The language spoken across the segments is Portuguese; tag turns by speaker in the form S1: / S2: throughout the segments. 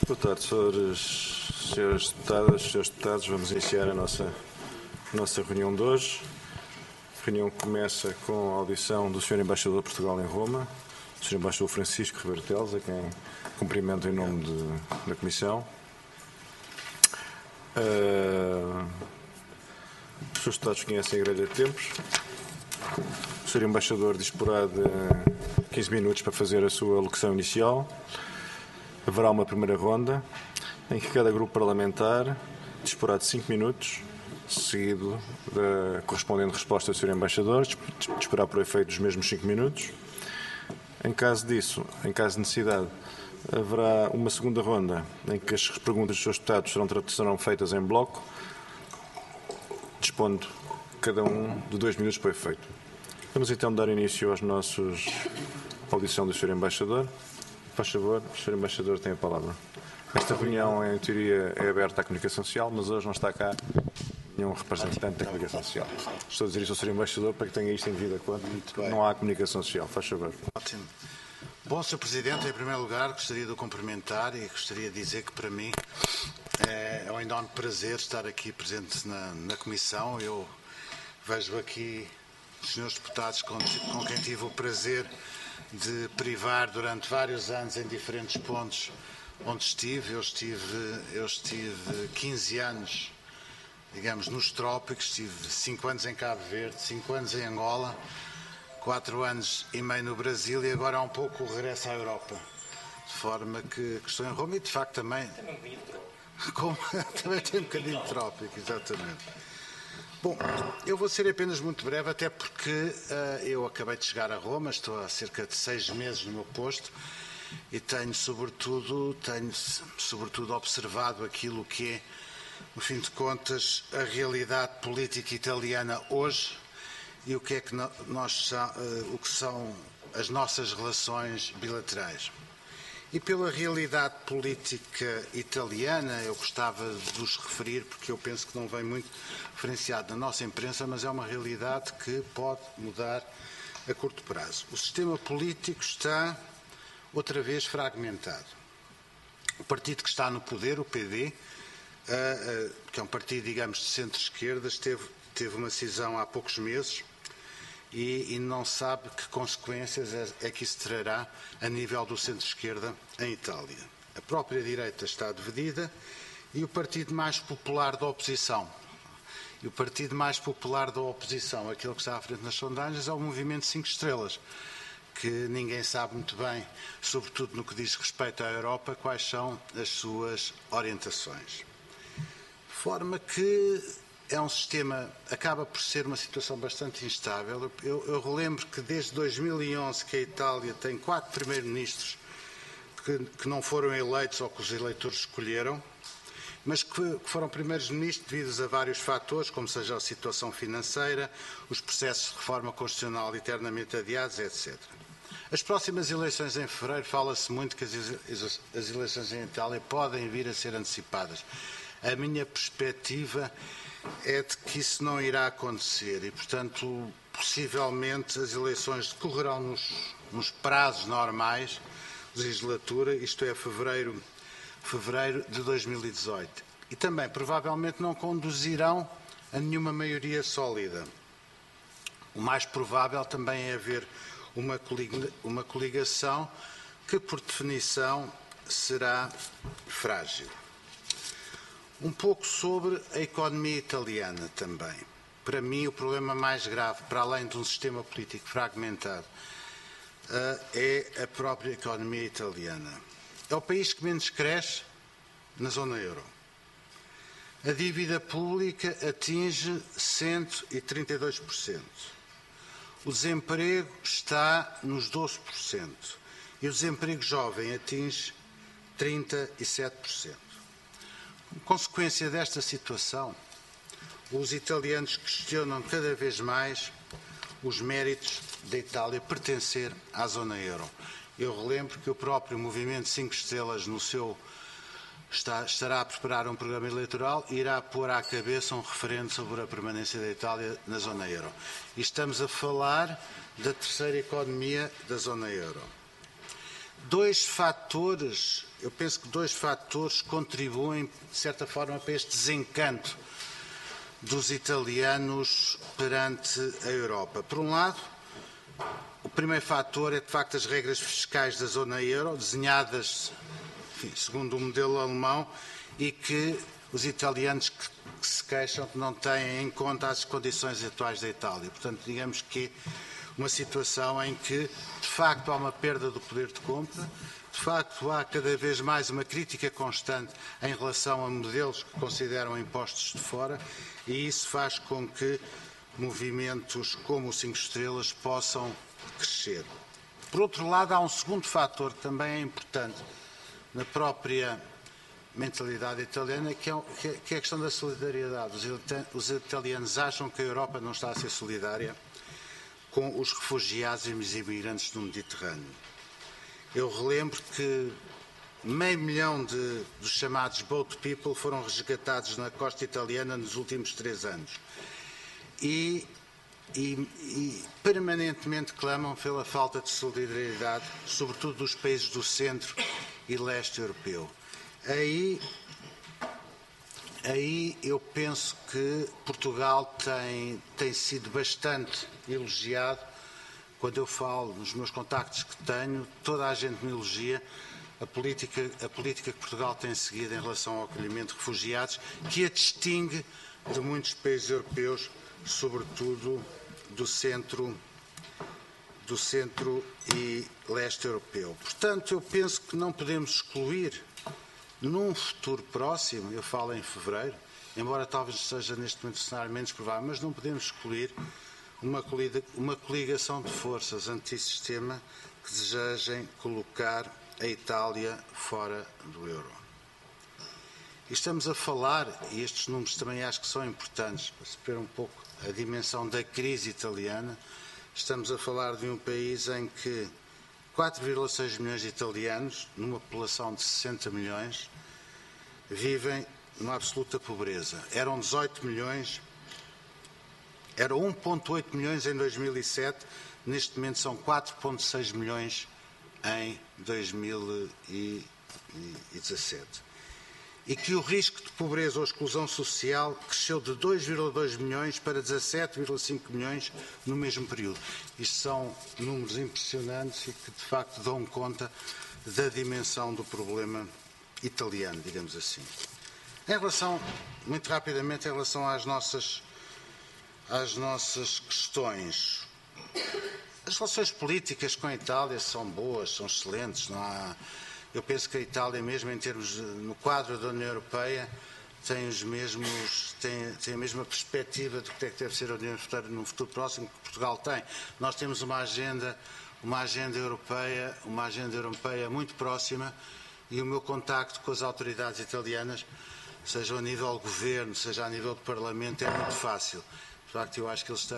S1: Boa tarde, senhores deputados. Vamos iniciar a nossa reunião de hoje. A reunião começa com a audição do Sr. Embaixador de Portugal em Roma, o Sr. Embaixador Francisco Ribeiro Teles, a quem cumprimento em nome da Comissão. Os senhores deputados conhecem a grelha de tempos. O Sr. Embaixador disporá de 15 minutos para fazer a sua alocução inicial. Haverá uma primeira ronda, em que cada grupo parlamentar disporá de 5 minutos, seguido da correspondente resposta do Sr. Embaixador, disporá por efeito dos mesmos 5 minutos. Em caso de necessidade, haverá uma segunda ronda, em que as perguntas dos seus deputados serão feitas em bloco, dispondo cada um de 2 minutos por efeito. Vamos então dar início à audição do Sr. Embaixador. Faz favor, o Sr. Embaixador tem a palavra. Esta reunião, em teoria, é aberta à comunicação social, mas hoje não está cá nenhum representante da comunicação social. Estou a dizer isso ao Sr. Embaixador para que tenha isto em devida conta. Não há comunicação social. Faz favor.
S2: Ótimo. Bom, Sr. Presidente, em primeiro lugar, gostaria de o cumprimentar e gostaria de dizer que, para mim, é um enorme prazer estar aqui presente na Comissão. Eu vejo aqui os senhores deputados com quem tive o prazer de privar durante vários anos em diferentes pontos onde estive. Eu estive 15 anos, digamos, nos trópicos, estive 5 anos em Cabo Verde, 5 anos em Angola, 4 anos e meio no Brasil e agora há um pouco o regresso à Europa. De forma que estou em Roma e, de facto, também também tem um bocadinho de trópico, exatamente. Bom, eu vou ser apenas muito breve, até porque eu acabei de chegar a Roma, estou há cerca de 6 meses no meu posto e tenho sobretudo observado aquilo que é, no fim de contas, a realidade política italiana hoje e o que são as nossas relações bilaterais. E pela realidade política italiana, eu gostava de vos referir, porque eu penso que não vem muito referenciado na nossa imprensa, mas é uma realidade que pode mudar a curto prazo. O sistema político está outra vez fragmentado. O partido que está no poder, o PD, que é um partido, digamos, de centro-esquerda, teve uma cisão há poucos meses, e não sabe que consequências é que isso trará a nível do centro-esquerda em Itália. A própria direita está dividida e o partido mais popular da oposição, aquele que está à frente nas sondagens, é o Movimento 5 Estrelas, que ninguém sabe muito bem, sobretudo no que diz respeito à Europa, quais são as suas orientações. De forma que é um sistema, acaba por ser uma situação bastante instável. Eu relembro que desde 2011 que a Itália tem 4 primeiros-ministros que não foram eleitos ou que os eleitores escolheram, mas que foram primeiros-ministros devido a vários fatores, como seja a situação financeira, os processos de reforma constitucional eternamente adiados, etc. As próximas eleições em fevereiro, fala-se muito que as eleições em Itália podem vir a ser antecipadas. A minha perspectiva é de que isso não irá acontecer e, portanto, possivelmente as eleições decorrerão nos prazos normais de legislatura, isto é, fevereiro de 2018. E também, provavelmente, não conduzirão a nenhuma maioria sólida. O mais provável também é haver uma coligação que, por definição, será frágil. Um pouco sobre a economia italiana também. Para mim, o problema mais grave, para além de um sistema político fragmentado, é a própria economia italiana. É o país que menos cresce na zona euro. A dívida pública atinge 132%. O desemprego está nos 12%. E o desemprego jovem atinge 37%. Como consequência desta situação, os italianos questionam cada vez mais os méritos da Itália pertencer à zona euro. Eu relembro que o próprio Movimento 5 Estrelas estará a preparar um programa eleitoral e irá pôr à cabeça um referendo sobre a permanência da Itália na zona euro. E estamos a falar da terceira economia da zona euro. Dois fatores eu penso que dois fatores contribuem, de certa forma, para este desencanto dos italianos perante a Europa. Por um lado, o primeiro fator é, de facto, as regras fiscais da zona euro, desenhadas, enfim, segundo o modelo alemão, e que os italianos que se queixam que não têm em conta as condições atuais da Itália. Portanto, digamos que uma situação em que, de facto, há uma perda do poder de compra, de facto, há cada vez mais uma crítica constante em relação a modelos que consideram impostos de fora, e isso faz com que movimentos como o 5 estrelas possam crescer. Por outro lado, há um segundo fator que também é importante na própria mentalidade italiana, que é a questão da solidariedade. Os italianos acham que a Europa não está a ser solidária com os refugiados e os imigrantes do Mediterrâneo. Eu relembro que 500 mil dos chamados boat people foram resgatados na costa italiana nos últimos 3 anos. E permanentemente clamam pela falta de solidariedade, sobretudo dos países do centro e leste europeu. Aí eu penso que Portugal tem sido bastante elogiado. Quando eu falo nos meus contactos que tenho, toda a gente me elogia a política que Portugal tem seguido em relação ao acolhimento de refugiados, que a distingue de muitos países europeus, sobretudo do centro e leste europeu. Portanto, eu penso que não podemos excluir, num futuro próximo, eu falo em fevereiro, embora talvez seja neste momento um cenário menos provável, mas não podemos excluir uma coligação de forças antissistema que desejem colocar a Itália fora do euro. E estamos a falar, e estes números também acho que são importantes para se ver um pouco a dimensão da crise italiana, estamos a falar de um país em que 4,6 milhões de italianos, numa população de 60 milhões, vivem numa absoluta pobreza. Eram 18 milhões, eram 1,8 milhões em 2007, neste momento são 4,6 milhões em 2017. E que o risco de pobreza ou exclusão social cresceu de 2,2 milhões para 17,5 milhões no mesmo período. Isto são números impressionantes e que, de facto, dão conta da dimensão do problema italiano, digamos assim. Muito rapidamente, em relação às nossas questões. As relações políticas com a Itália são boas, são excelentes. Eu penso que a Itália, mesmo em termos no quadro da União Europeia, tem a mesma perspectiva do que deve ser a União Europeia no futuro próximo que Portugal tem. Nós temos uma agenda europeia muito próxima, e o meu contacto com as autoridades italianas, seja a nível de governo, seja a nível de parlamento, é muito fácil. De facto, eu acho que eles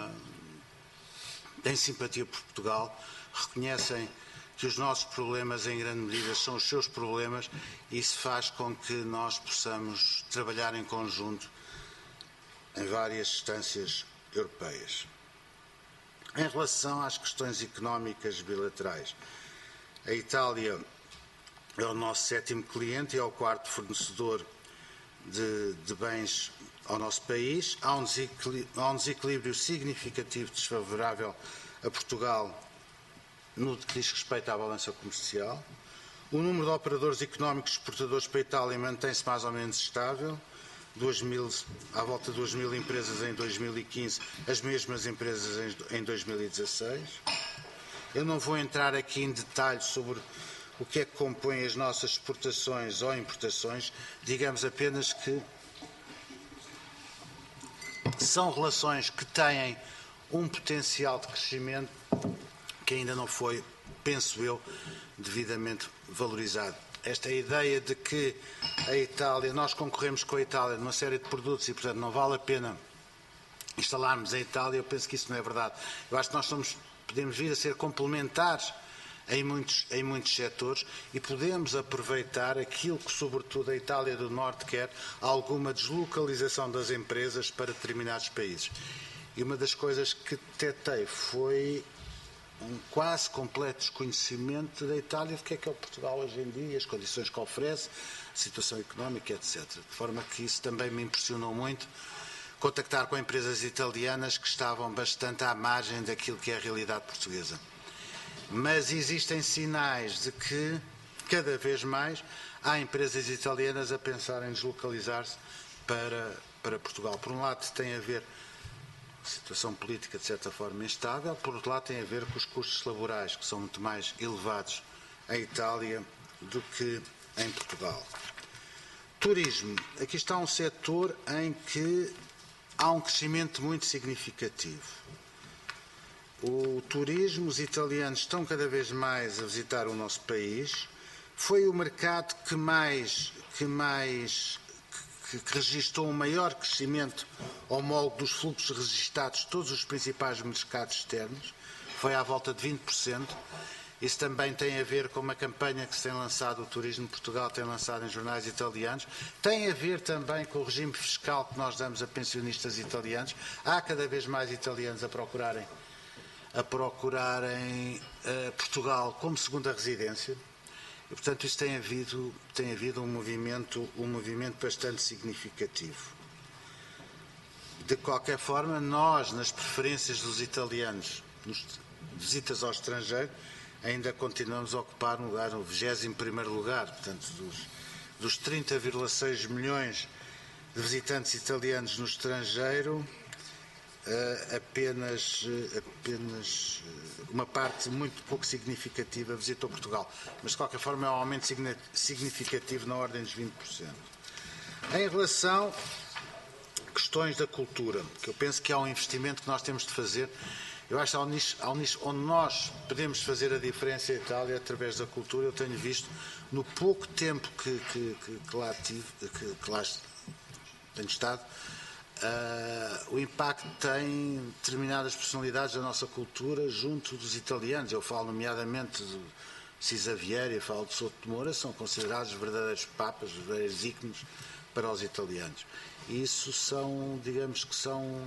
S2: têm simpatia por Portugal, reconhecem que os nossos problemas, em grande medida, são os seus problemas, e isso faz com que nós possamos trabalhar em conjunto em várias instâncias europeias. Em relação às questões económicas bilaterais, a Itália é o nosso 7º cliente e é o 4º fornecedor de bens ao nosso país. Há um desequilíbrio significativo desfavorável a Portugal no que diz respeito à balança comercial. O número de operadores económicos exportadores para a Itália mantém-se mais ou menos estável, à volta de 2.000 empresas em 2015, as mesmas empresas em 2016. Eu não vou entrar aqui em detalhes sobre o que é que compõe as nossas exportações ou importações, digamos apenas que são relações que têm um potencial de crescimento que ainda não foi, penso eu, devidamente valorizado. Esta ideia de que nós concorremos com a Itália numa série de produtos e, portanto, não vale a pena instalarmos em Itália, eu penso que isso não é verdade. Eu acho que nós podemos vir a ser complementares em muitos setores e podemos aproveitar aquilo que, sobretudo, a Itália do Norte quer, alguma deslocalização das empresas para determinados países. E uma das coisas que tentei foi um quase completo desconhecimento da Itália do que é o Portugal hoje em dia, as condições que oferece, a situação económica, etc. De forma que isso também me impressionou muito, contactar com empresas italianas que estavam bastante à margem daquilo que é a realidade portuguesa. Mas existem sinais de que, cada vez mais, há empresas italianas a pensar em deslocalizar-se para Portugal. Por um lado, tem a ver com a situação política, de certa forma, instável. Por outro lado, tem a ver com os custos laborais, que são muito mais elevados em Itália do que em Portugal. Turismo. Aqui está um setor em que há um crescimento muito significativo. O turismo, os italianos estão cada vez mais a visitar o nosso país. Foi o mercado que registrou um maior crescimento homólogo dos fluxos registados de todos os principais mercados externos. Foi à volta de 20%. Isso também tem a ver com uma campanha que se tem lançado, o Turismo de Portugal tem lançado em jornais italianos. Tem a ver também com o regime fiscal que nós damos a pensionistas italianos. Há cada vez mais italianos a procurarem Portugal como segunda residência. E, portanto, isso tem havido um movimento bastante significativo. De qualquer forma, nós, nas preferências dos italianos, nos visitas ao estrangeiro, ainda continuamos a ocupar um lugar, no 21º lugar. Portanto, dos 30,6 milhões de visitantes italianos no estrangeiro, apenas uma parte muito pouco significativa visitou Portugal. Mas, de qualquer forma, é um aumento significativo na ordem dos 20%. Em relação a questões da cultura, que eu penso que há um investimento que nós temos de fazer, eu acho que há um nicho onde nós podemos fazer a diferença em Itália através da cultura. Eu tenho visto, no pouco tempo que lá tenho estado, o impacto que tem determinadas personalidades da nossa cultura junto dos italianos. Eu falo nomeadamente de Cisa Vieira, eu falo de Souto de Moura, são considerados verdadeiros papas, verdadeiros ícones para os italianos. E isso digamos que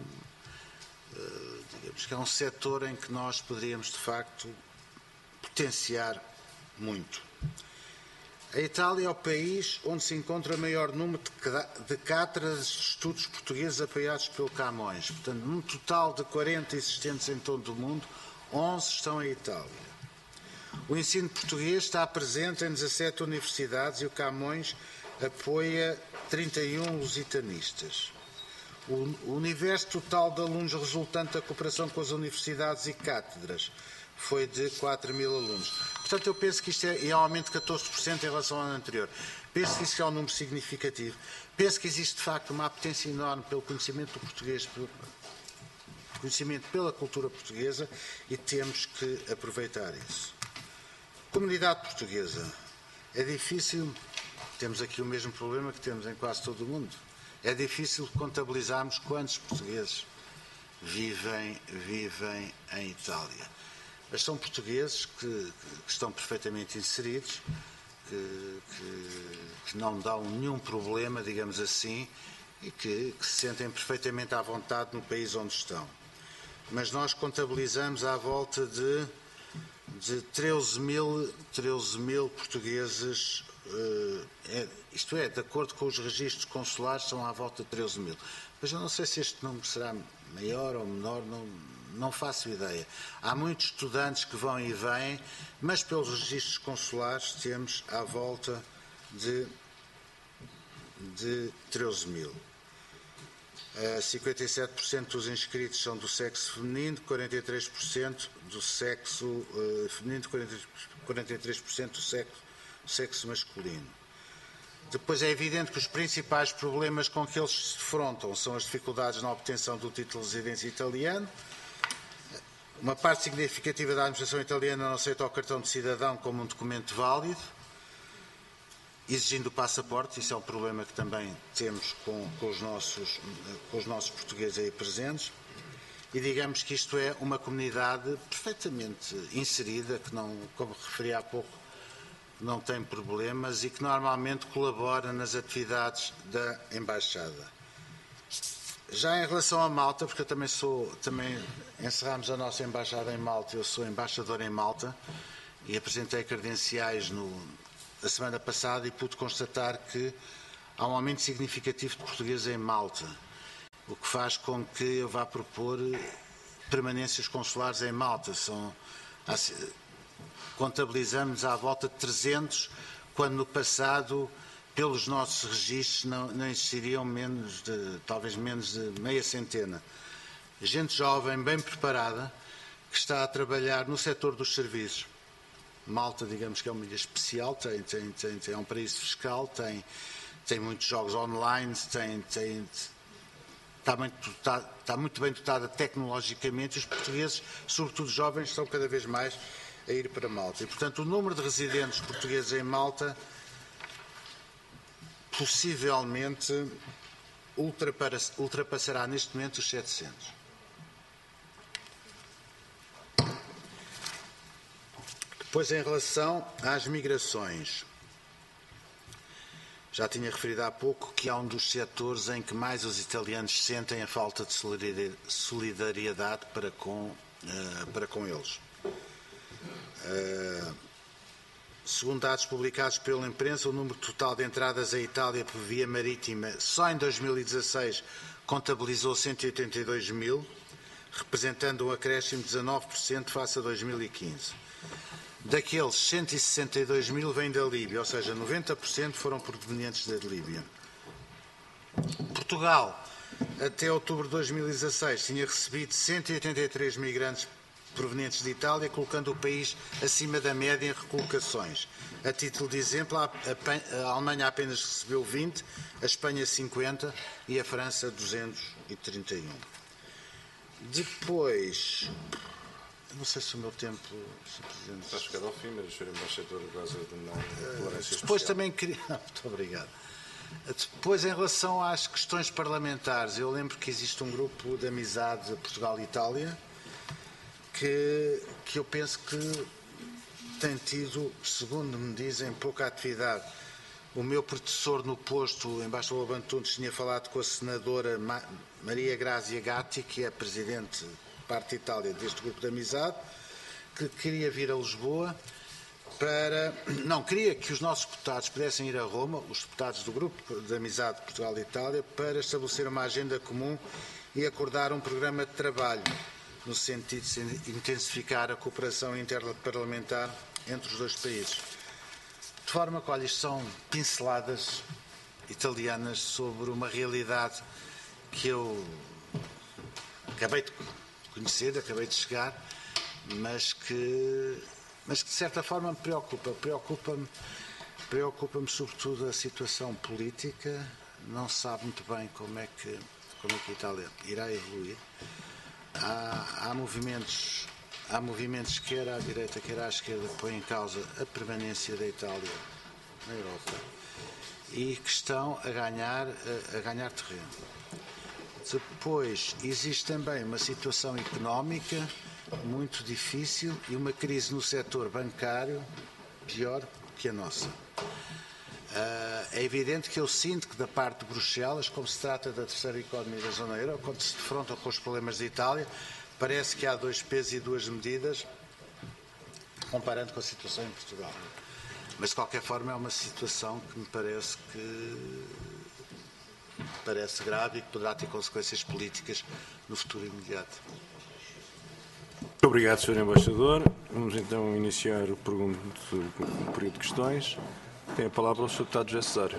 S2: é um setor em que nós poderíamos, de facto, potenciar muito. A Itália é o país onde se encontra o maior número de cátedras de estudos portugueses apoiados pelo Camões. Portanto, num total de 40 existentes em todo o mundo, 11 estão em Itália. O ensino português está presente em 17 universidades e o Camões apoia 31 lusitanistas. O universo total de alunos resultante da cooperação com as universidades e cátedras foi de 4.000 alunos. Portanto, eu penso que isto é um aumento de 14% em relação ao ano anterior. Penso que isso é um número significativo. Penso que existe, de facto, uma apetência enorme pelo conhecimento do português, pelo conhecimento pela cultura portuguesa, e temos que aproveitar isso. Comunidade portuguesa. É difícil, temos aqui o mesmo problema que temos em quase todo o mundo. É difícil contabilizarmos quantos portugueses vivem em Itália. Mas são portugueses que estão perfeitamente inseridos, que não dão nenhum problema, digamos assim, e que se sentem perfeitamente à vontade no país onde estão. Mas nós contabilizamos à volta de 13 mil portugueses, isto é, de acordo com os registros consulares, são à volta de 13 mil. Mas eu não sei se este número será maior ou menor, não faço ideia. Há muitos estudantes que vão e vêm, mas pelos registros consulares temos à volta de 13 mil. 57% dos inscritos são do sexo feminino, 43% do sexo feminino, 43% do sexo masculino. Depois é evidente que os principais problemas com que eles se defrontam são as dificuldades na obtenção do título de residência italiano. Uma parte significativa da administração italiana não aceita o cartão de cidadão como um documento válido, exigindo o passaporte. Isso é um problema que também temos com os nossos portugueses aí presentes. E digamos que isto é uma comunidade perfeitamente inserida, que não, como referi há pouco, não tem problemas e que normalmente colabora nas atividades da Embaixada. Já em relação a Malta, porque eu também encerramos a nossa embaixada em Malta, eu sou embaixador em Malta e apresentei credenciais a semana passada e pude constatar que há um aumento significativo de portugueses em Malta, o que faz com que eu vá propor permanências consulares em Malta. Contabilizamos à volta de 300, quando no passado, pelos nossos registros, não existiriam talvez menos de meia centena. Gente jovem, bem preparada, que está a trabalhar no setor dos serviços. Malta, digamos que é uma ilha especial, é um paraíso fiscal, tem muitos jogos online, está muito bem dotada tecnologicamente, e os portugueses, sobretudo jovens, estão cada vez mais a ir para Malta. E, portanto, o número de residentes portugueses em Malta possivelmente ultrapassará neste momento os 700. Depois, em relação às migrações, já tinha referido há pouco que há um dos setores em que mais os italianos sentem a falta de solidariedade para com eles. Segundo dados publicados pela imprensa, o número total de entradas à Itália por via marítima só em 2016 contabilizou 182 mil, representando um acréscimo de 19% face a 2015. Daqueles, 162 mil vêm da Líbia, ou seja, 90% foram provenientes da Líbia. Portugal, até outubro de 2016, tinha recebido 183 migrantes provenientes de Itália, colocando o país acima da média em recolocações. A título de exemplo, a Alemanha apenas recebeu 20, a Espanha 50 e a França 231. Depois, não sei se o meu tempo, Sr. Presidente...
S1: Está chegado ao fim, mas o Sr. Embaixador goza de uma tolerância
S2: Depois
S1: especial.
S2: também queria... Muito obrigado. Depois, em relação às questões parlamentares, eu lembro que existe um grupo de amizade Portugal-Itália que eu penso que tem tido, segundo me dizem, pouca atividade. O meu predecessor no posto, o embaixador Abantunes, tinha falado com a senadora Maria Grazia Gatti, que é presidente parte de Itália deste grupo de amizade, que queria vir a Lisboa queria que os nossos deputados pudessem ir a Roma, os deputados do grupo de amizade Portugal e Itália, para estabelecer uma agenda comum e acordar um programa de trabalho no sentido de intensificar a cooperação interparlamentar entre os dois países. De forma que, olha, isto são pinceladas italianas sobre uma realidade que eu acabei de conhecer, acabei de chegar, mas que de certa forma me preocupa. Preocupa-me sobretudo a situação política. Não se sabe muito bem como é que a Itália irá evoluir. Há movimentos quer à direita, quer à esquerda, que põem em causa a permanência da Itália na Europa e que estão a ganhar terreno. Depois, existe também uma situação económica muito difícil e uma crise no setor bancário pior que a nossa. É evidente que eu sinto que da parte de Bruxelas, como se trata da terceira economia da zona euro, quando se defrontam com os problemas de Itália, parece que há dois pesos e duas medidas, comparando com a situação em Portugal. Mas, de qualquer forma, é uma situação que me parece grave e que poderá ter consequências políticas no futuro imediato.
S1: Muito obrigado, Sr. Embaixador. Vamos então iniciar o período de questões. Tem a palavra o Sr. Deputado José Cesário.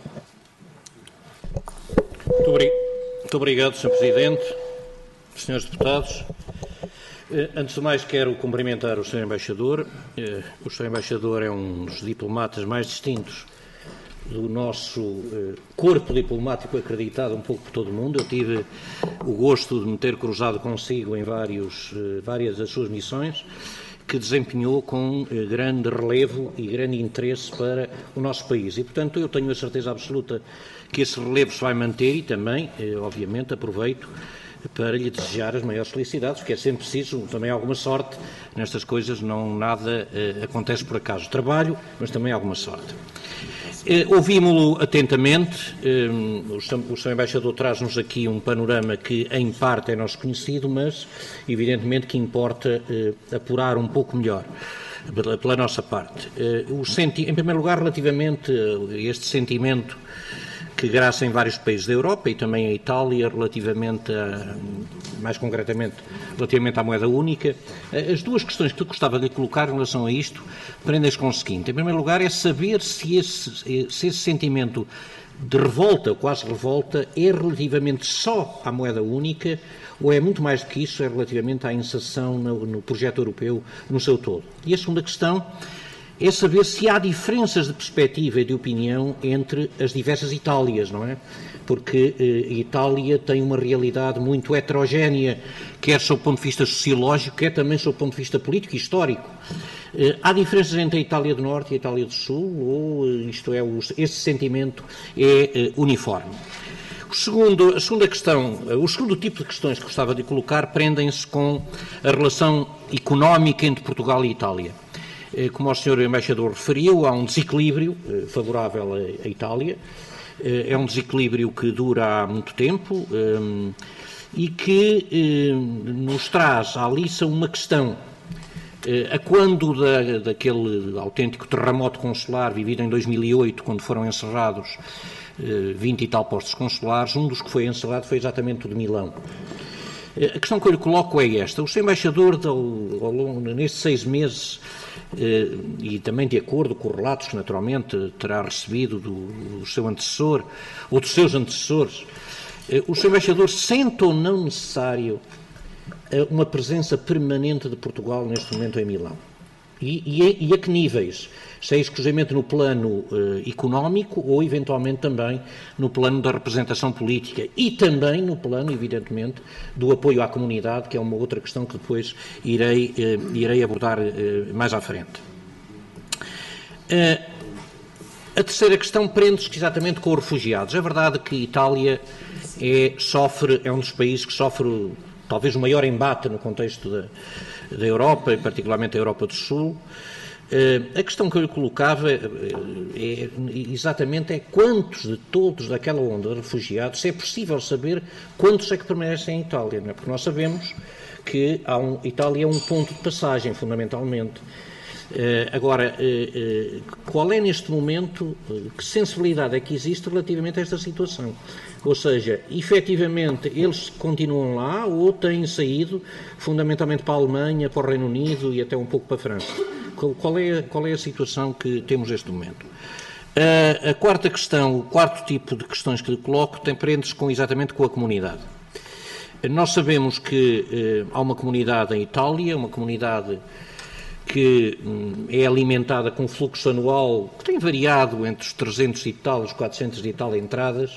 S3: Muito obrigado, Sr. Presidente, Srs. Deputados. Antes de mais, quero cumprimentar o Sr. Embaixador. O Sr. Embaixador é um dos diplomatas mais distintos do nosso corpo diplomático acreditado um pouco por todo o mundo. Eu tive o gosto de me ter cruzado consigo em várias das suas missões, que desempenhou com grande relevo e grande interesse para o nosso país. E, portanto, eu tenho a certeza absoluta que esse relevo se vai manter e também, obviamente, aproveito para lhe desejar as maiores felicidades, porque é sempre preciso também alguma sorte nestas coisas, não nada acontece por acaso. Trabalho, mas também alguma sorte. Ouvimos-lo atentamente, o Sr. Embaixador traz-nos aqui um panorama que em parte é nosso conhecido, mas evidentemente que importa apurar um pouco melhor pela nossa parte. Em primeiro lugar, relativamente a este sentimento que graça em vários países da Europa e também a Itália, mais concretamente, relativamente à moeda única. As duas questões que eu gostava de colocar em relação a isto prendem-se com o seguinte. Em primeiro lugar, é saber se esse sentimento de revolta, quase revolta, é relativamente só à moeda única ou é muito mais do que isso, é relativamente à inserção no projeto europeu no seu todo. E a segunda questão é saber se há diferenças de perspectiva e de opinião entre as diversas Itálias, não é? Porque a Itália tem uma realidade muito heterogénea, quer sob o ponto de vista sociológico, quer também sob o ponto de vista político e histórico. Há diferenças entre a Itália do Norte e a Itália do Sul, ou esse sentimento é uniforme? O segundo tipo de questões que gostava de colocar prendem-se com a relação económica entre Portugal e Itália. Como o Sr. Embaixador referiu, há um desequilíbrio favorável à Itália, é um desequilíbrio que dura há muito tempo e que nos traz à liça uma questão. A quando daquele autêntico terremoto consular vivido em 2008, quando foram encerrados 20 e tal postos consulares, um dos que foi encerrado foi exatamente o de Milão. A questão que eu lhe coloco é esta. O Sr. Embaixador, nestes 6 meses, e também de acordo com os relatos que naturalmente terá recebido do seu antecessor ou dos seus antecessores, o Sr. Embaixador sente ou não necessário uma presença permanente de Portugal neste momento em Milão? E a que níveis? Se é exclusivamente no plano económico ou eventualmente também no plano da representação política e também no plano, evidentemente, do apoio à comunidade, que é uma outra questão que depois irei abordar mais à frente. A terceira questão prende-se exatamente com os refugiados. É verdade que a Itália é um dos países que sofre talvez o maior embate no contexto da Europa, e particularmente da Europa do Sul. A questão que eu lhe colocava exatamente quantos de todos daquela onda de refugiados, se é possível saber quantos é que permanecem em Itália, não é? Porque nós sabemos que Itália é um ponto de passagem, fundamentalmente. Agora, qual é neste momento, que sensibilidade é que existe relativamente a esta situação? Ou seja, efetivamente eles continuam lá ou têm saído fundamentalmente para a Alemanha, para o Reino Unido e até um pouco para a França? Qual é a situação que temos neste momento? A quarta questão, o quarto tipo de questões que lhe coloco, prende-se exatamente com a comunidade. Nós sabemos que há uma comunidade em Itália, uma comunidade que é alimentada com um fluxo anual que tem variado entre os 300 e tal, os 400 e tal entradas.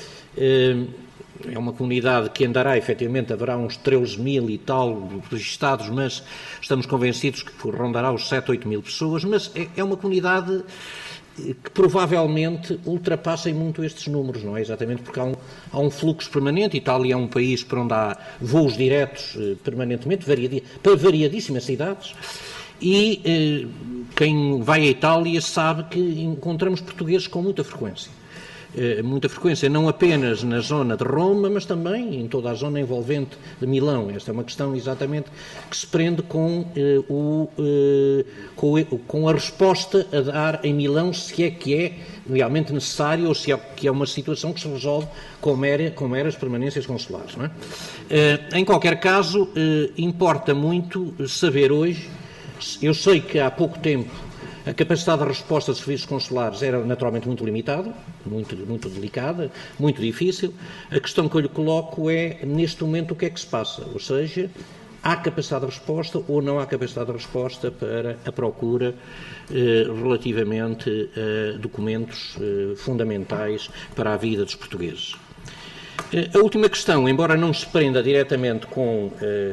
S3: É uma comunidade que andará, efetivamente, haverá uns 13 mil e tal registados, mas estamos convencidos que rondará os 7, 8 mil pessoas, mas é uma comunidade que provavelmente ultrapassa muito estes números, não é? Exatamente porque há um fluxo permanente. Itália é um país para onde há voos diretos permanentemente, para variadíssimas cidades, e quem vai à Itália sabe que encontramos portugueses com muita frequência, não apenas na zona de Roma, mas também em toda a zona envolvente de Milão. Esta é uma questão exatamente que se prende com a resposta a dar em Milão, se é que é realmente necessário ou se é que é uma situação que se resolve com meras permanências consulares, não é? Em qualquer caso, importa muito saber hoje. Eu sei que há pouco tempo a capacidade de resposta de serviços consulares era naturalmente muito limitada, muito delicada, muito difícil. A questão que eu lhe coloco é, neste momento, o que é que se passa? Ou seja, há capacidade de resposta ou não há capacidade de resposta para a procura relativamente a documentos fundamentais para a vida dos portugueses. A última questão, embora não se prenda diretamente com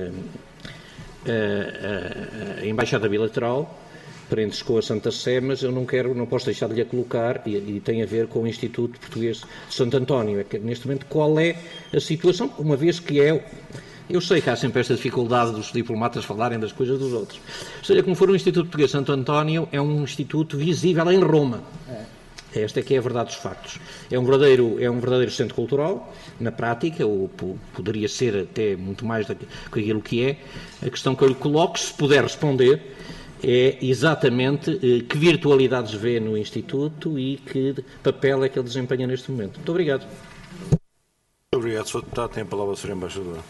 S3: a Embaixada Bilateral, prende-se com a Santa Sé, mas eu não posso deixar de lhe colocar, e tem a ver com o Instituto Português de Santo António. Neste momento, qual é a situação, uma vez que eu sei que há sempre esta dificuldade dos diplomatas falarem das coisas dos outros. Seja como for, o Instituto Português de Santo António é um instituto visível em Roma. Esta é que é a verdade dos factos. É um verdadeiro centro cultural, na prática, ou poderia ser até muito mais do que aquilo que é. A questão que eu lhe coloco, se puder responder, é exatamente que virtualidades vê no Instituto e que papel é que ele desempenha neste momento. Muito obrigado.
S1: Muito obrigado, Sr. Deputado. Tem a palavra o Sr. Embaixador.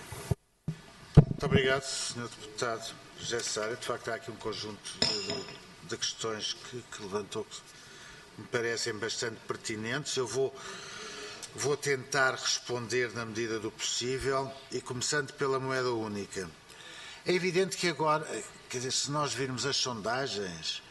S2: Muito obrigado, Sr. Deputado José Sário. De facto, há aqui um conjunto de questões que levantou que me parecem bastante pertinentes. Eu vou tentar responder na medida do possível e começando pela moeda única. É evidente que agora, quer dizer, se nós virmos as sondagens,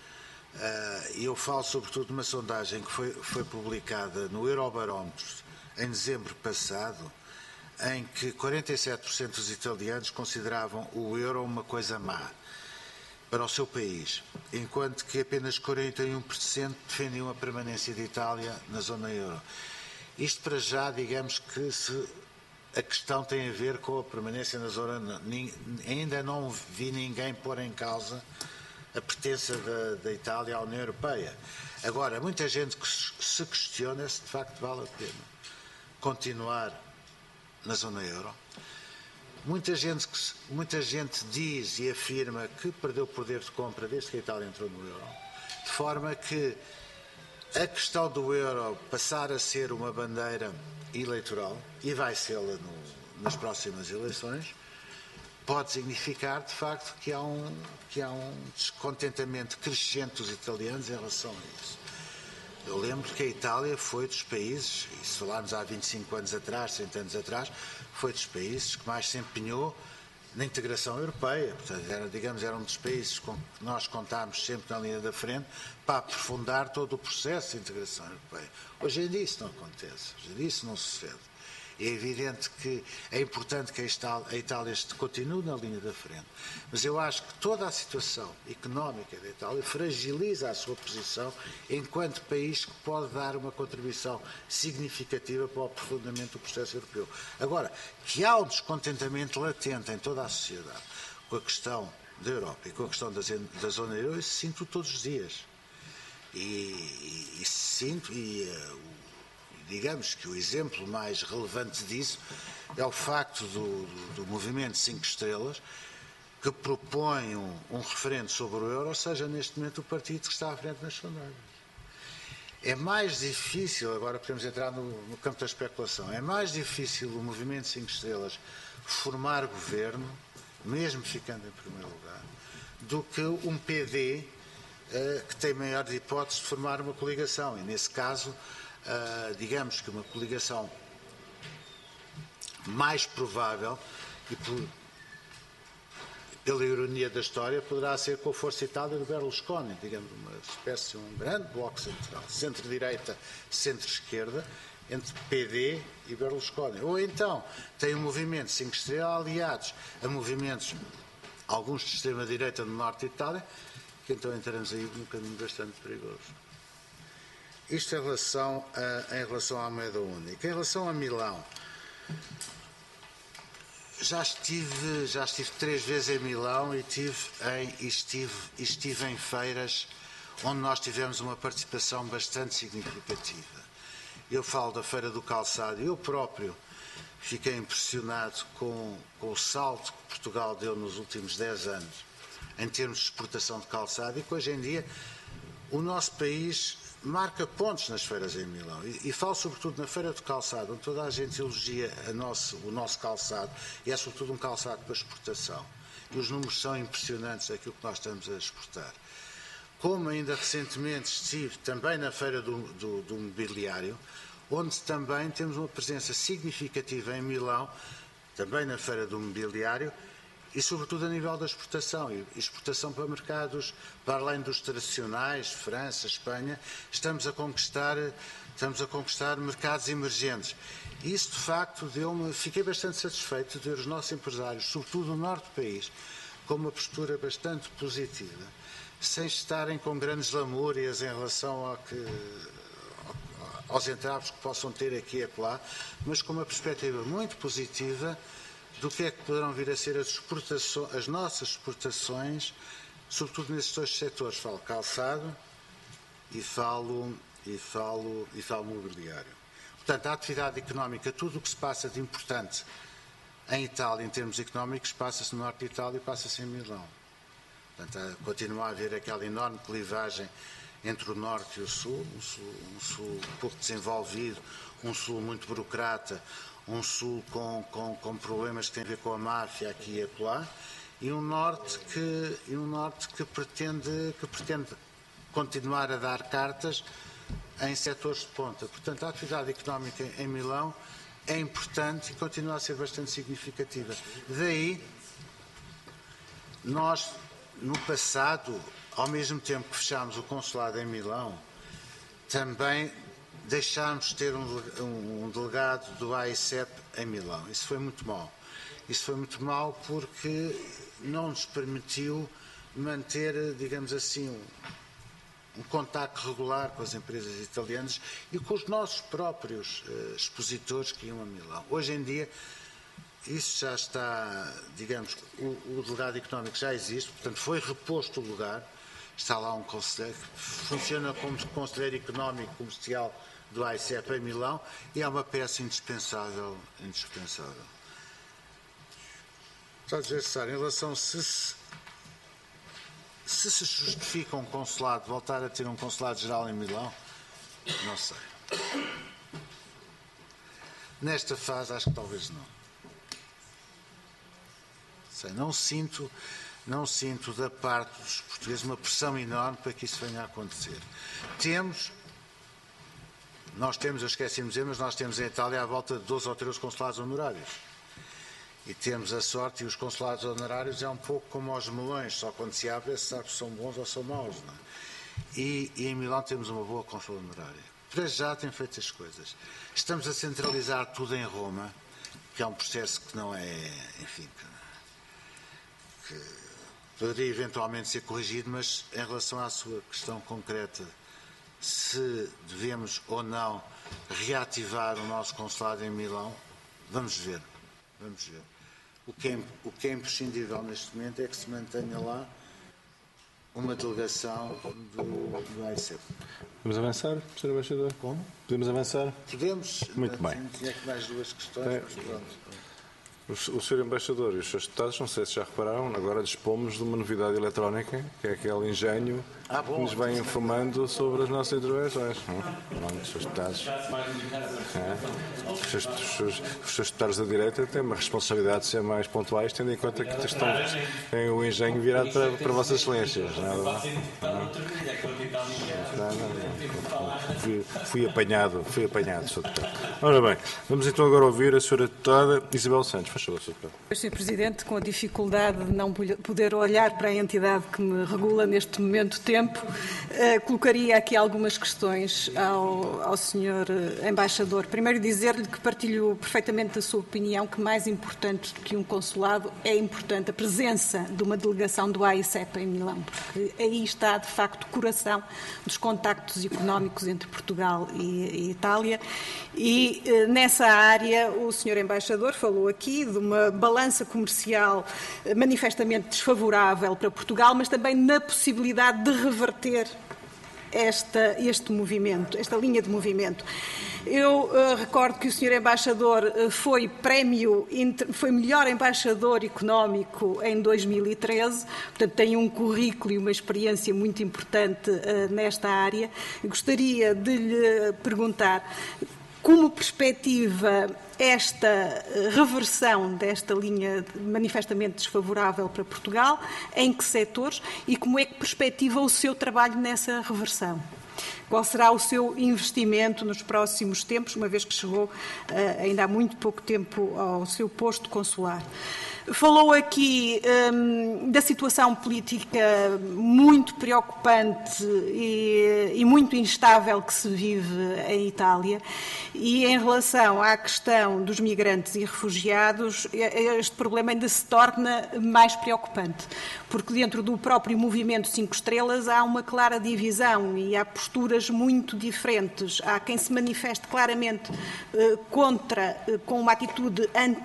S2: e eu falo sobretudo de uma sondagem que foi publicada no Eurobarómetro em dezembro passado, em que 47% dos italianos consideravam o euro uma coisa má para o seu país, enquanto que apenas 41% defendiam a permanência de Itália na zona euro. Isto para já, digamos que a questão tem a ver com a permanência na zona, ainda não vi ninguém pôr em causa a pertença da Itália à União Europeia. Agora, muita gente que se questiona se de facto vale a pena continuar na zona euro. Muita gente diz e afirma que perdeu poder de compra desde que a Itália entrou no euro, de forma que a questão do euro passar a ser uma bandeira eleitoral, e vai sê-la nas próximas eleições, pode significar, de facto, que há um descontentamento crescente dos italianos em relação a isso. Eu lembro que a Itália foi dos países, e se falarmos há 25 anos atrás, 30 anos atrás, foi dos países que mais se empenhou na integração europeia. Portanto, era um dos países com que nós contámos sempre na linha da frente para aprofundar todo o processo de integração europeia. Hoje em dia isso não acontece, hoje em dia isso não sucede. É evidente que é importante que a Itália continue na linha da frente, mas eu acho que toda a situação económica da Itália fragiliza a sua posição enquanto país que pode dar uma contribuição significativa para o aprofundamento do processo europeu. Agora, que há um descontentamento latente em toda a sociedade com a questão da Europa e com a questão da zona euro, isso sinto todos os dias. Digamos que o exemplo mais relevante disso é o facto do movimento 5 estrelas, que propõe um referendo sobre o euro, ou seja, neste momento o partido que está à frente nas sondagens. É mais difícil, agora podemos entrar no campo da especulação, é mais difícil o movimento 5 estrelas formar governo, mesmo ficando em primeiro lugar, do que um PD que tem maiores hipóteses de formar uma coligação. E nesse caso, digamos que uma coligação mais provável e pela ironia da história poderá ser com a Força Itália do Berlusconi, digamos, uma espécie de um grande bloco central, centro-direita, centro-esquerda, entre PD e Berlusconi. Ou então tem um movimento 5 estrelas aliados a movimentos, alguns de extrema-direita no norte de Itália, que então entramos aí num caminho bastante perigoso. Isto em relação à moeda única. Em relação a Milão, já estive 3 vezes em Milão e estive em feiras onde nós tivemos uma participação bastante significativa. Eu falo da Feira do Calçado e eu próprio fiquei impressionado com o salto que Portugal deu nos últimos 10 anos em termos de exportação de calçado e que hoje em dia o nosso país marca pontos nas feiras em Milão. E falo sobretudo na Feira do Calçado, onde toda a gente elogia o nosso calçado, e é sobretudo um calçado para exportação. E os números são impressionantes daquilo que nós estamos a exportar. Como ainda recentemente estive também na Feira do Mobiliário, onde também temos uma presença significativa em Milão, também na Feira do Mobiliário, e sobretudo a nível da exportação, e exportação para mercados, para além dos tradicionais, França, Espanha, estamos a conquistar mercados emergentes. E isso, de facto, fiquei bastante satisfeito de ver os nossos empresários, sobretudo no norte do país, com uma postura bastante positiva, sem estarem com grandes lamúrias em relação aos entraves que possam ter aqui e acolá, mas com uma perspectiva muito positiva do que é que poderão vir a ser as nossas exportações, sobretudo nesses 2 setores. Falo calçado e falo e falo mobiliário. Portanto, a atividade económica, tudo o que se passa de importante em Itália, em termos económicos, passa-se no norte de Itália e passa-se em Milão. Portanto, continua a haver aquela enorme clivagem entre o norte e o sul, um sul pouco desenvolvido, um sul muito burocrata, um sul com problemas que têm a ver com a máfia aqui e acolá, e um norte que pretende continuar a dar cartas em setores de ponta. Portanto, a atividade económica em Milão é importante e continua a ser bastante significativa. Daí, nós, no passado, ao mesmo tempo que fechámos o consulado em Milão, também deixámos de ter um delegado do AICEP em Milão. Isso foi muito mau. Isso foi muito mau porque não nos permitiu manter, digamos assim, um contacto regular com as empresas italianas e com os nossos próprios expositores que iam a Milão. Hoje em dia, isso já está, digamos, o delegado económico já existe, portanto foi reposto o lugar, está lá um conselheiro, funciona como conselheiro económico comercial do AICEP em Milão e é uma peça indispensável. Está a dizer, Sara, em relação se justifica um consulado, voltar a ter um consulado-geral em Milão, não sei. Nesta fase, acho que talvez não. Sei, não sinto da parte dos portugueses uma pressão enorme para que isso venha a acontecer. Nós temos, eu esqueci de dizer, mas nós temos em Itália à volta de 12 ou 13 consulados honorários. E temos a sorte, e os consulados honorários é um pouco como aos melões, só quando se abre se sabe se são bons ou são maus. Não é? E em Milão temos uma boa consulado honorária. Para já tem feito as coisas. Estamos a centralizar tudo em Roma, que é um processo que não é, enfim, que poderia eventualmente ser corrigido, mas em relação à sua questão concreta, se devemos ou não reativar o nosso consulado em Milão, vamos ver. O que é imprescindível neste momento é que se mantenha lá uma delegação do AICEP.
S1: Podemos avançar, Sr. Embaixador?
S2: Como?
S1: Podemos avançar?
S2: Podemos.
S1: Muito bem.
S2: Tinha aqui mais duas questões, mas pronto.
S1: O Sr. Embaixador e os seus deputados, não sei se já repararam, agora dispomos de uma novidade eletrónica, que é aquele engenho que nos vai informando sobre as nossas intervenções. Os seus deputados, os seus deputados da direita têm uma responsabilidade de ser mais pontuais, tendo em conta que têm o engenho virado para Vossas Excelências. Fui apanhado, Sr. Deputado. Ora bem, vamos então agora ouvir a Sra. Deputada Isabel Santos. Faz favor, Sr. Deputado.
S4: Sr. Presidente, com a dificuldade de não poder olhar para a entidade que me regula neste momento de tempo, colocaria aqui algumas questões ao Sr. Embaixador. Primeiro dizer-lhe que partilho perfeitamente a sua opinião que mais importante do que um consulado é importante a presença de uma delegação do AICEP em Milão, porque aí está de facto o coração dos contactos económicos entre Portugal e Itália e nessa área o Sr. Embaixador falou aqui de uma balança comercial manifestamente desfavorável para Portugal, mas também na possibilidade de reverter este movimento, esta linha de movimento. Eu recordo que o Sr. Embaixador foi melhor embaixador económico em 2013, portanto tem um currículo e uma experiência muito importante nesta área. Gostaria de lhe perguntar como perspectiva esta reversão desta linha manifestamente desfavorável para Portugal, em que setores e como é que perspectiva o seu trabalho nessa reversão? Qual será o seu investimento nos próximos tempos, uma vez que chegou ainda há muito pouco tempo ao seu posto consular? Falou aqui da situação política muito preocupante e muito instável que se vive em Itália e em relação à questão dos migrantes e refugiados, este problema ainda se torna mais preocupante, porque dentro do próprio movimento 5 Estrelas há uma clara divisão e há posturas muito diferentes. Há quem se manifeste claramente com uma atitude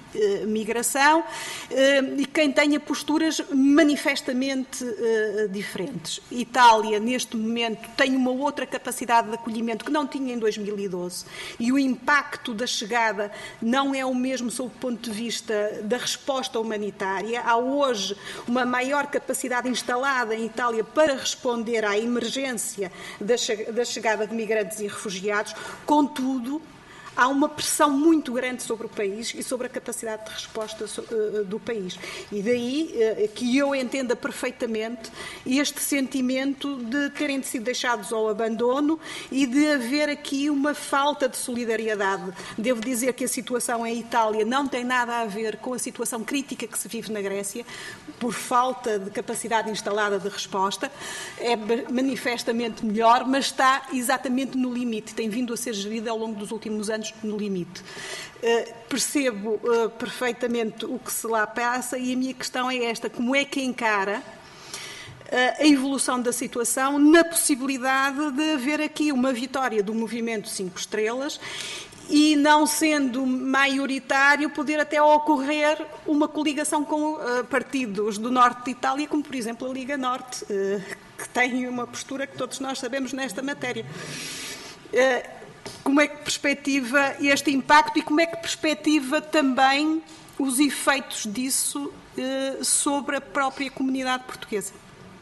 S4: migração e quem tenha posturas manifestamente diferentes. Itália, neste momento, tem uma outra capacidade de acolhimento que não tinha em 2012 e o impacto da chegada não é o mesmo sob o ponto de vista da resposta humanitária. Há hoje uma maior capacidade instalada em Itália para responder à emergência da chegada de migrantes e refugiados, contudo, há uma pressão muito grande sobre o país e sobre a capacidade de resposta do país. E daí que eu entenda perfeitamente este sentimento de terem sido deixados ao abandono e de haver aqui uma falta de solidariedade. Devo dizer que a situação em Itália não tem nada a ver com a situação crítica que se vive na Grécia, por falta de capacidade instalada de resposta. É manifestamente melhor, mas está exatamente no limite. Tem vindo a ser gerida ao longo dos últimos anos no limite. Percebo perfeitamente o que se lá passa e a minha questão é esta: como é que encara a evolução da situação na possibilidade de haver aqui uma vitória do movimento 5 estrelas e, não sendo maioritário, poder até ocorrer uma coligação com partidos do norte de Itália, como por exemplo a Liga Norte, que tem uma postura que todos nós sabemos nesta matéria. Como é que perspectiva este impacto e como é que perspectiva também os efeitos disso sobre a própria comunidade portuguesa?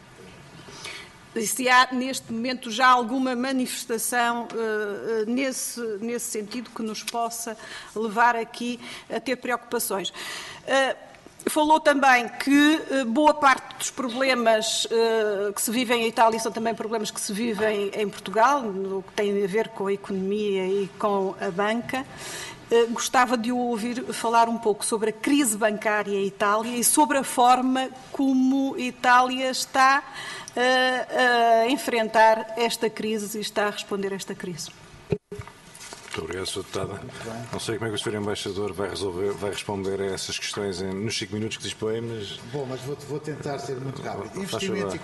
S4: Se há, neste momento, já alguma manifestação nesse sentido que nos possa levar aqui a ter preocupações. Falou também que boa parte dos problemas que se vivem em Itália são também problemas que se vivem em Portugal, no que tem a ver com a economia e com a banca. Gostava de o ouvir falar um pouco sobre a crise bancária em Itália e sobre a forma como a Itália está a enfrentar esta crise e está a responder a esta crise.
S1: Muito obrigado, Sr. Deputada. Não sei como é que o Sr. Embaixador vai responder a essas questões nos 5 minutos que dispõe, mas...
S2: Bom, mas vou tentar ser muito rápido.
S1: Investimento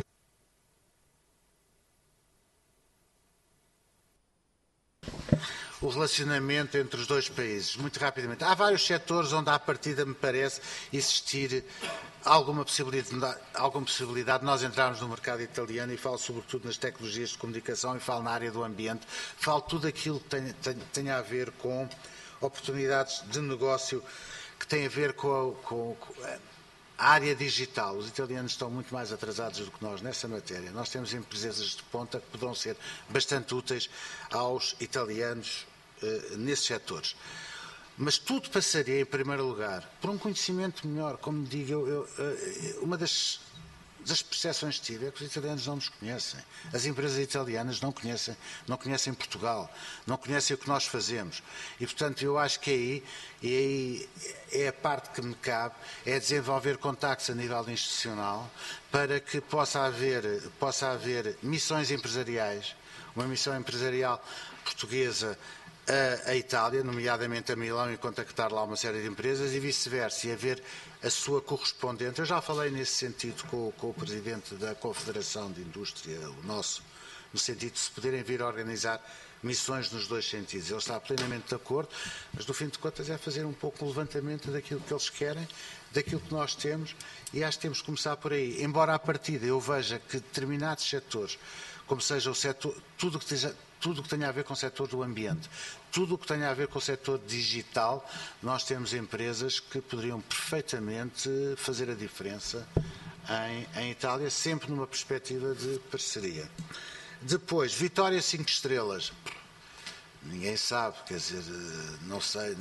S2: o relacionamento entre os dois países, muito rapidamente. Há vários setores onde, à partida, me parece existir alguma possibilidade de nós entrarmos no mercado italiano, e falo sobretudo nas tecnologias de comunicação e falo na área do ambiente, falo tudo aquilo que tem a ver com oportunidades de negócio que têm a ver com a área digital. Os italianos estão muito mais atrasados do que nós nessa matéria. Nós temos empresas de ponta que poderão ser bastante úteis aos italianos nesses setores. Mas tudo passaria, em primeiro lugar, por um conhecimento melhor. Como digo, uma das percepções que tive é que os italianos não nos conhecem. As empresas italianas não conhecem Portugal, não conhecem o que nós fazemos. E, portanto, eu acho que aí é a parte que me cabe, é desenvolver contactos a nível institucional para que possa haver missões empresariais, uma missão empresarial portuguesa a Itália, nomeadamente a Milão, e contactar lá uma série de empresas e vice-versa, e haver a sua correspondente. Eu já falei nesse sentido com o Presidente da Confederação de Indústria, o nosso, no sentido de se poderem vir a organizar missões nos dois sentidos. Ele está plenamente de acordo, mas, no fim de contas, é fazer um pouco o levantamento daquilo que eles querem, daquilo que nós temos, e acho que temos que começar por aí. Embora, à partida, eu veja que determinados setores, como seja o setor, tudo que tenha a ver com o setor do ambiente, tudo o que tenha a ver com o setor digital, nós temos empresas que poderiam perfeitamente fazer a diferença em Itália, sempre numa perspectiva de parceria. Depois, Vitória 5 estrelas. Ninguém sabe, quer dizer, não sei,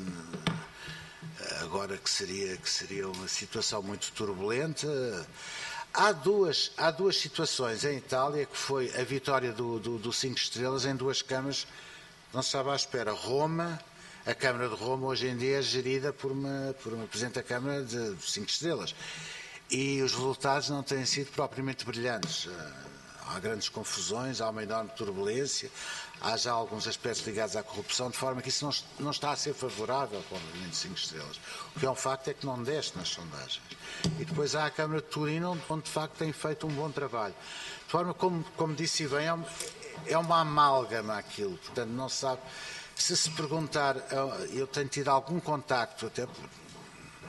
S2: agora que seria uma situação muito turbulenta. Há duas situações em Itália, que foi a vitória do 5 estrelas em duas câmaras, não se estava à espera. Roma, a Câmara de Roma, hoje em dia é gerida por uma Presidente da Câmara de 5 estrelas. E os resultados não têm sido propriamente brilhantes. Há grandes confusões, há uma enorme turbulência, há já alguns aspectos ligados à corrupção, de forma que isso não está a ser favorável para o movimento de 5 estrelas. O que é um facto é que não desce nas sondagens. E depois há a Câmara de Turino, onde de facto tem feito um bom trabalho. De forma, como disse bem, é uma amálgama aquilo. Portanto, não se sabe. Se perguntar, eu tenho tido algum contacto, até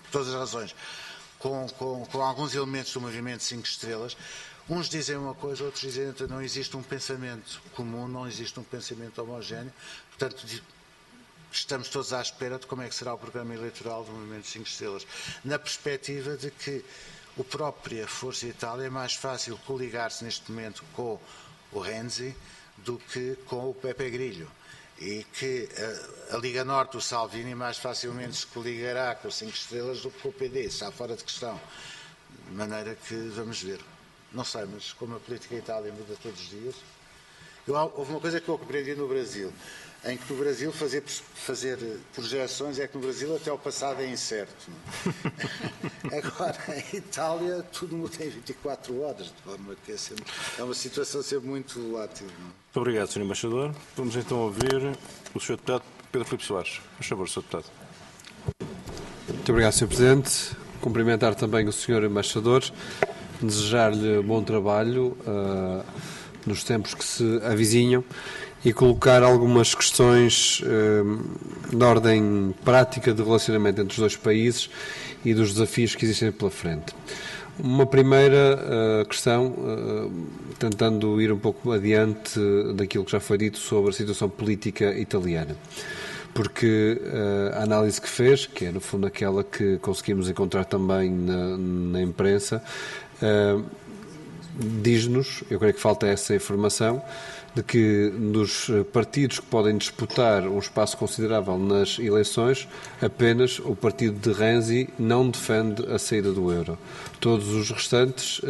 S2: todas as razões, com alguns elementos do movimento 5 estrelas. Uns dizem uma coisa, outros dizem outra. Não existe um pensamento comum, não existe um pensamento homogéneo. Portanto, estamos todos à espera de como é que será o programa eleitoral do movimento 5 estrelas, na perspectiva de que a própria Força Itália é mais fácil coligar-se neste momento com o Renzi do que com o Pepe Grillo, e que a Liga Norte, o Salvini, mais facilmente se coligará com os 5 estrelas do que com o PD, está fora de questão. De maneira que vamos ver. Não sei, mas como a política em Itália muda todos os dias. Houve uma coisa que eu aprendi no Brasil, em que no Brasil fazer projeções é que no Brasil até o passado é incerto. Agora, em Itália, tudo muda em 24 horas, de forma que é uma situação sempre muito volátil.
S1: Muito obrigado, Sr. Embaixador. Vamos então ouvir o Sr. Deputado Pedro Filipe Soares. Por favor, Sr. Deputado.
S5: Muito obrigado, Sr. Presidente. Cumprimentar também o Sr. Embaixador, desejar-lhe bom trabalho nos tempos que se avizinham e colocar algumas questões de ordem prática de relacionamento entre os dois países e dos desafios que existem pela frente. Uma primeira questão, tentando ir um pouco adiante daquilo que já foi dito sobre a situação política italiana, porque a análise que fez, que é no fundo aquela que conseguimos encontrar também na imprensa, diz-nos, eu creio que falta essa informação, de que dos partidos que podem disputar um espaço considerável nas eleições, apenas o partido de Renzi não defende a saída do euro. Todos os restantes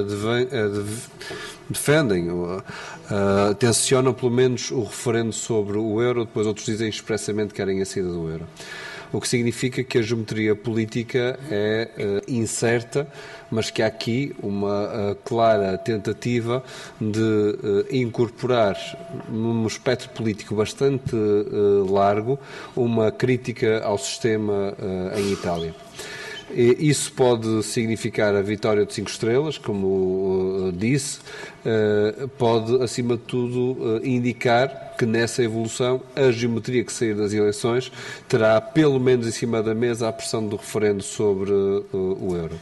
S5: defendem, tencionam pelo menos o referendo sobre o euro, depois outros dizem expressamente que querem a saída do euro. O que significa que a geometria política é incerta, mas que há aqui uma clara tentativa de incorporar num espectro político bastante largo uma crítica ao sistema em Itália. Isso pode significar a vitória de 5 estrelas, como disse, pode, acima de tudo, indicar que nessa evolução a geometria que sair das eleições terá, pelo menos em cima da mesa, a pressão do referendo sobre o euro.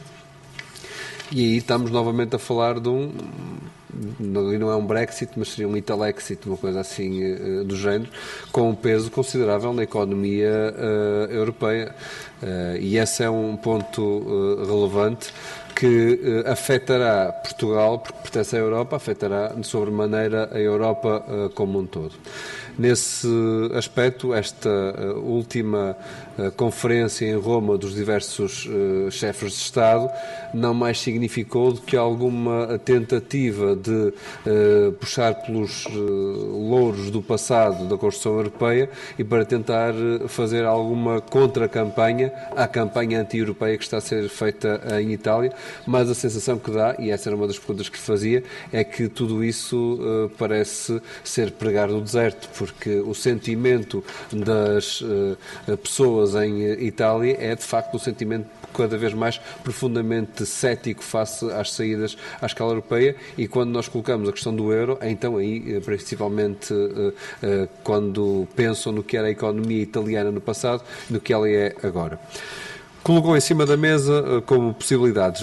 S5: E aí estamos novamente a falar de não é um Brexit, mas seria um Italexit, uma coisa assim do género, com um peso considerável na economia europeia. E esse é um ponto relevante que afetará Portugal, porque pertence à Europa, afetará de sobremaneira a Europa como um todo. Nesse aspecto, esta última conferência em Roma dos diversos chefes de Estado não mais significou do que alguma tentativa de puxar pelos louros do passado da construção europeia e para tentar fazer alguma contra-campanha à campanha anti-europeia que está a ser feita em Itália, mas a sensação que dá, e essa era uma das perguntas que fazia, é que tudo isso parece ser pregar no deserto, porque o sentimento das pessoas em Itália é de facto um sentimento cada vez mais profundamente cético face às saídas à escala europeia, e quando nós colocamos a questão do euro, então aí, principalmente quando pensam no que era a economia italiana no passado, no que ela é agora. Colocou em cima da mesa como possibilidades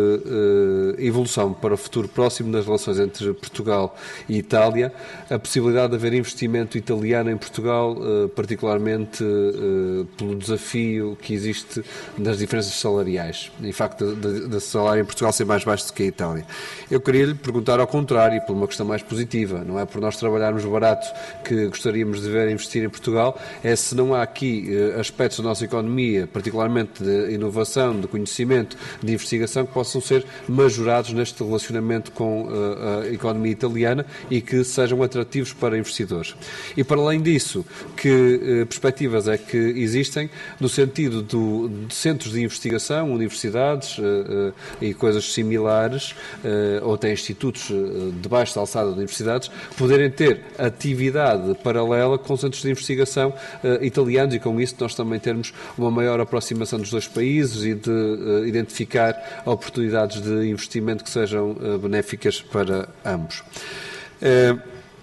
S5: de evolução para o futuro próximo nas relações entre Portugal e Itália a possibilidade de haver investimento italiano em Portugal, particularmente pelo desafio que existe das diferenças salariais, em facto de salário em Portugal ser mais baixo do que a Itália. Eu queria lhe perguntar ao contrário, por uma questão mais positiva, não é por nós trabalharmos barato que gostaríamos de ver investir em Portugal, é se não há aqui aspectos da nossa economia, particularmente de inovação, de conhecimento, de investigação, que possam ser majorados neste relacionamento com a economia italiana e que sejam atrativos para investidores. E, para além disso, que perspectivas é que existem no sentido de centros de investigação, universidades e coisas similares, ou até institutos debaixo da alçada de universidades, poderem ter atividade paralela com centros de investigação italianos, e com isso nós também termos uma maior aproximação dos dois países e de identificar oportunidades de investimento que sejam benéficas para ambos.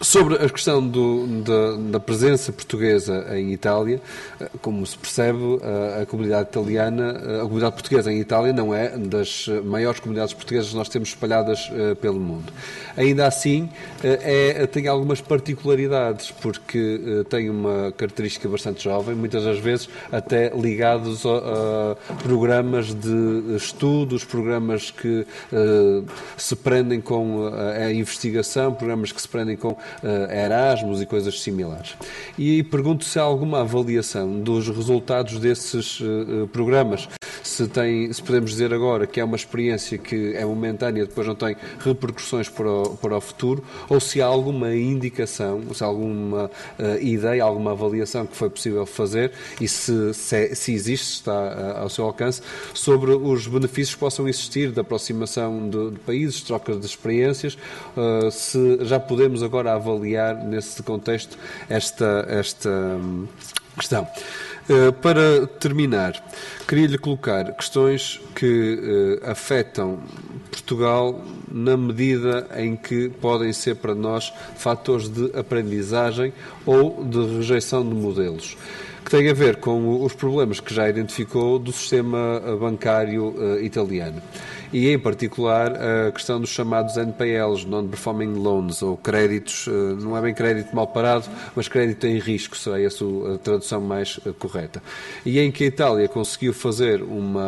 S5: Sobre a questão da presença portuguesa em Itália, como se percebe, a comunidade portuguesa em Itália não é das maiores comunidades portuguesas que nós temos espalhadas pelo mundo. Ainda assim, tem algumas particularidades, porque tem uma característica bastante jovem, muitas das vezes até ligados a programas de estudos, programas que se prendem com a investigação, programas que se prendem com Erasmus e coisas similares. E pergunto se há alguma avaliação dos resultados desses programas, se podemos dizer agora que é uma experiência que é momentânea e depois não tem repercussões para o futuro, ou se há alguma indicação, se há alguma ideia, alguma avaliação que foi possível fazer e se existe, está ao seu alcance, sobre os benefícios que possam existir da aproximação de países, trocas de experiências, se já podemos agora avaliar nesse contexto esta questão. Para terminar, queria-lhe colocar questões que afetam Portugal na medida em que podem ser para nós fatores de aprendizagem ou de rejeição de modelos, que tem a ver com os problemas que já identificou do sistema bancário italiano. E, em particular, a questão dos chamados NPLs, Non-Performing Loans, ou créditos, não é bem crédito mal parado, mas crédito em risco, será essa a tradução mais correta. E em que a Itália conseguiu fazer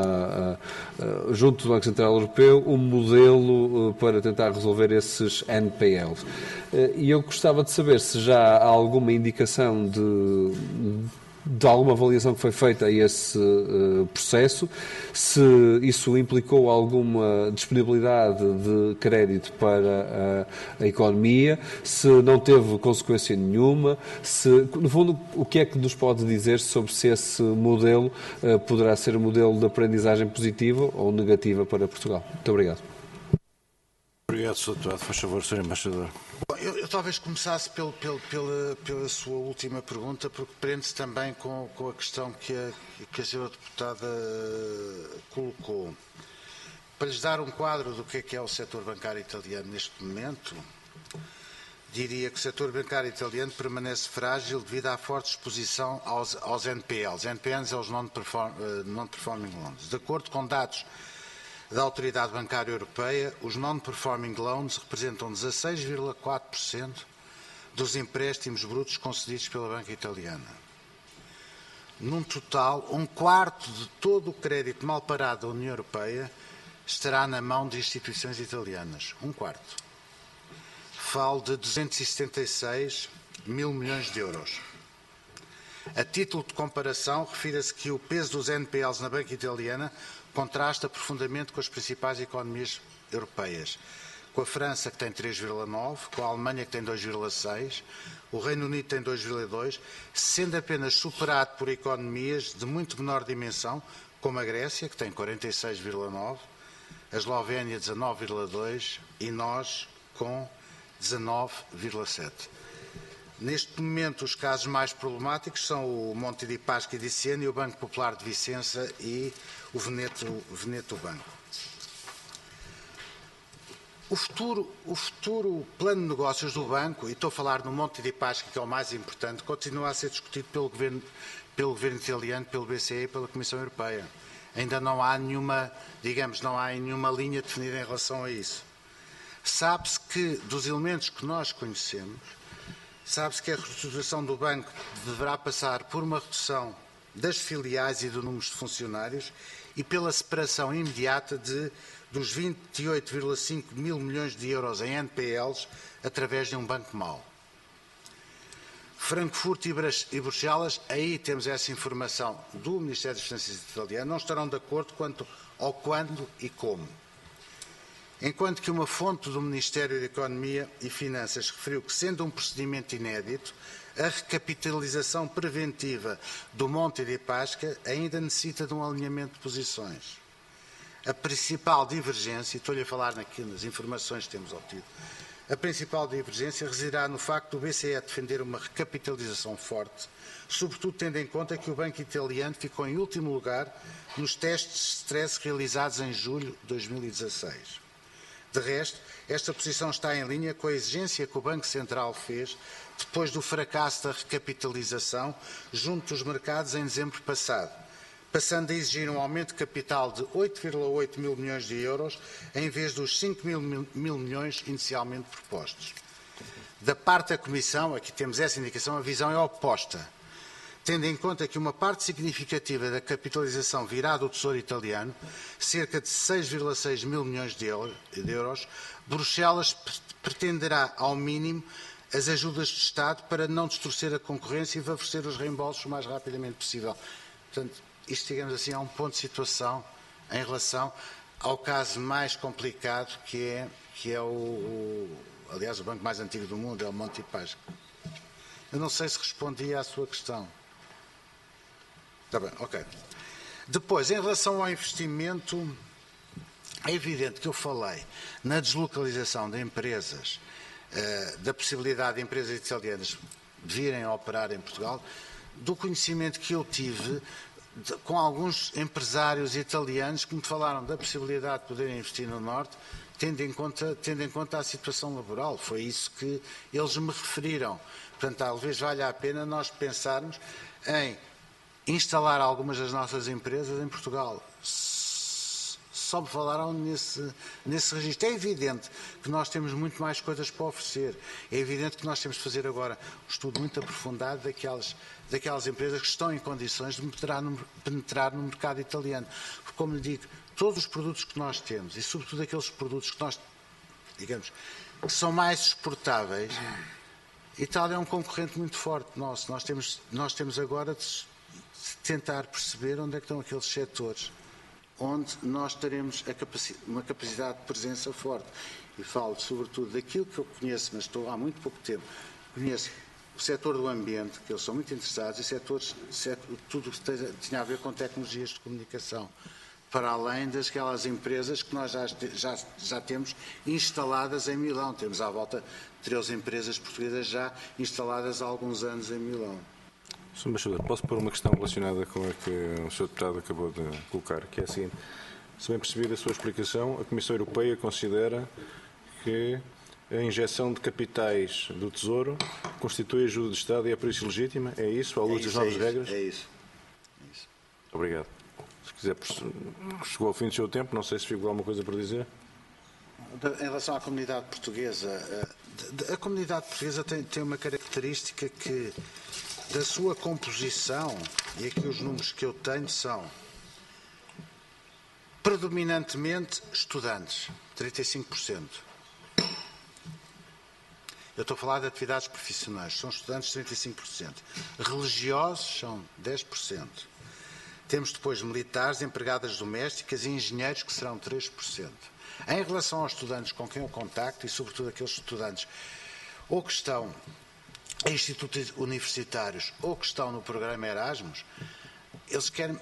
S5: junto do Banco Central Europeu, um modelo para tentar resolver esses NPLs. E eu gostava de saber se já há alguma indicação de alguma avaliação que foi feita a esse processo, se isso implicou alguma disponibilidade de crédito para a economia, se não teve consequência nenhuma, no fundo, o que é que nos pode dizer sobre se esse modelo poderá ser um modelo de aprendizagem positiva ou negativa para Portugal? Muito obrigado.
S1: Obrigado, Sr. Deputado. Faz favor, Sr. Embaixador.
S2: Bom, eu talvez começasse pela sua última pergunta, porque prende-se também com a questão que a senhora deputada colocou. Para lhes dar um quadro do que é o setor bancário italiano neste momento, diria que o setor bancário italiano permanece frágil devido à forte exposição aos NPLs. NPLs são os Non-Performing Loans. De acordo com dados da Autoridade Bancária Europeia, os non-performing loans representam 16,4% dos empréstimos brutos concedidos pela banca italiana. Num total, um quarto de todo o crédito mal parado da União Europeia estará na mão de instituições italianas. Um quarto. Falo de 276 mil milhões de euros. A título de comparação, refira-se que o peso dos NPLs na banca italiana contrasta profundamente com as principais economias europeias. Com a França, que tem 3,9%, com a Alemanha, que tem 2,6%, o Reino Unido tem 2,2%, sendo apenas superado por economias de muito menor dimensão, como a Grécia, que tem 46,9%, a Eslovénia 19,2% e nós com 19,7%. Neste momento, os casos mais problemáticos são o Monte di Paschi di Siena e o Banco Popular de Vicença e o Veneto Banco. O futuro plano de negócios do banco, e estou a falar no Monte di Paschi, que é o mais importante, continua a ser discutido pelo governo italiano, pelo BCE e pela Comissão Europeia. Ainda não há nenhuma linha definida em relação a isso. Sabe-se que, dos elementos que nós conhecemos, sabe-se que a reestruturação do banco deverá passar por uma redução das filiais e do número de funcionários e pela separação imediata dos 28,5 mil milhões de euros em NPLs através de um banco mau. Frankfurt e Bruxelas, aí temos essa informação do Ministério das Finanças italiano, não estarão de acordo quanto ao quando e como. Enquanto que uma fonte do Ministério da Economia e Finanças referiu que, sendo um procedimento inédito, a recapitalização preventiva do Monte di Paschi ainda necessita de um alinhamento de posições. A principal divergência, e estou-lhe a falar aqui nas informações que temos obtido, a principal divergência residirá no facto do BCE defender uma recapitalização forte, sobretudo tendo em conta que o Banco Italiano ficou em último lugar nos testes de stress realizados em julho de 2016. De resto, esta posição está em linha com a exigência que o Banco Central fez depois do fracasso da recapitalização junto dos mercados em dezembro passado, passando a exigir um aumento de capital de 8,8 mil milhões de euros em vez dos 5 mil milhões inicialmente propostos. Da parte da Comissão, aqui temos essa indicação, a visão é oposta, tendo em conta que uma parte significativa da capitalização virá do Tesouro Italiano, cerca de 6,6 mil milhões de euros, Bruxelas pretenderá, ao mínimo, as ajudas de Estado para não distorcer a concorrência e favorecer os reembolsos o mais rapidamente possível. Portanto, isto, digamos assim, é um ponto de situação em relação ao caso mais complicado que é aliás, o banco mais antigo do mundo, é o Monte Paschi. Eu não sei se respondi à sua questão. Está bem, ok. Depois, em relação ao investimento, é evidente que eu falei na deslocalização de empresas, da possibilidade de empresas italianas virem a operar em Portugal, do conhecimento que eu tive com alguns empresários italianos que me falaram da possibilidade de poderem investir no Norte, tendo em conta a situação laboral. Foi isso que eles me referiram. Portanto, talvez valha a pena nós pensarmos em instalar algumas das nossas empresas em Portugal. Só me falaram nesse registro. É evidente que nós temos muito mais coisas para oferecer. É evidente que nós temos de fazer agora um estudo muito aprofundado daquelas empresas que estão em condições de penetrar no mercado italiano. Porque, como lhe digo, todos os produtos que nós temos, e sobretudo aqueles produtos que nós, digamos, que são mais exportáveis, a Itália é um concorrente muito forte nosso. Nós temos agora de tentar perceber onde é que estão aqueles setores onde nós teremos uma capacidade de presença forte. E falo sobretudo daquilo que eu conheço, mas estou há muito pouco tempo, conheço o setor do ambiente, que eles são muito interessados, e tudo que tinha a ver com tecnologias de comunicação, para além daquelas empresas que nós já temos instaladas em Milão. Temos à volta de 13 empresas portuguesas já instaladas há alguns anos em Milão.
S1: Sr. Embaixador, posso pôr uma questão relacionada com a que o Sr. Deputado acabou de colocar, que é a seguinte. Se bem percebi da sua explicação, a Comissão Europeia considera que a injeção de capitais do Tesouro constitui ajuda de Estado e é por isso legítima? É isso, à luz das novas regras?
S2: É isso.
S1: Obrigado. Se quiser, chegou ao fim do seu tempo, não sei se ficou alguma coisa por dizer.
S2: Em relação à comunidade portuguesa, a comunidade portuguesa tem uma característica que, da sua composição, e aqui os números que eu tenho são predominantemente estudantes, 35%. Eu estou a falar de atividades profissionais, são estudantes 35%. Religiosos são 10%. Temos depois militares, empregadas domésticas e engenheiros, que serão 3%. Em relação aos estudantes com quem eu contacto, e sobretudo aqueles estudantes ou que estão em institutos universitários ou que estão no programa Erasmus, eles querem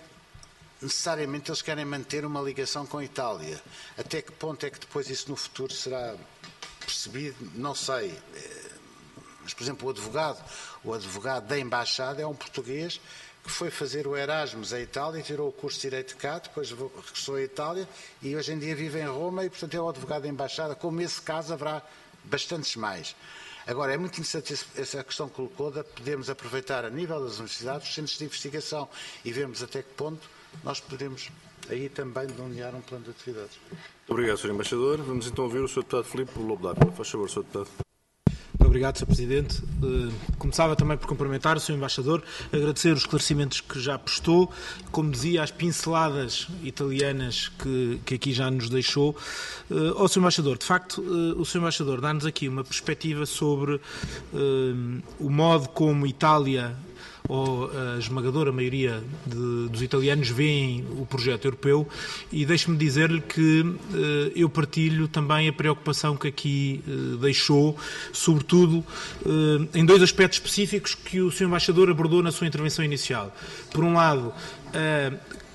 S2: manter uma ligação com a Itália. Até que ponto é que depois isso no futuro será percebido? Não sei. Mas, por exemplo, o advogado da Embaixada é um português que foi fazer o Erasmus à Itália e tirou o curso de Direito de cá, depois regressou à Itália e hoje em dia vive em Roma e, portanto, é o advogado da Embaixada. Como esse caso, haverá bastantes mais. Agora, é muito interessante essa questão que colocou de podermos aproveitar a nível das universidades os centros de investigação e vermos até que ponto nós podemos aí também delinear um plano de atividades.
S1: Muito obrigado, Sr. Embaixador. Vamos então ouvir o Sr. Deputado Filipe Lobo Dávila. Faz favor, Sr. Deputado.
S6: Muito obrigado, Sr. Presidente. Começava também por cumprimentar o Sr. Embaixador, agradecer os esclarecimentos que já prestou, como dizia, as pinceladas italianas que aqui já nos deixou. Ao Sr. Embaixador, de facto, o Sr. Embaixador dá-nos aqui uma perspectiva sobre o modo como Itália, ou a esmagadora maioria dos italianos, veem o projeto europeu, e deixe-me dizer-lhe que eu partilho também a preocupação que aqui deixou, sobretudo em dois aspectos específicos que o Sr. Embaixador abordou na sua intervenção inicial. Por um lado,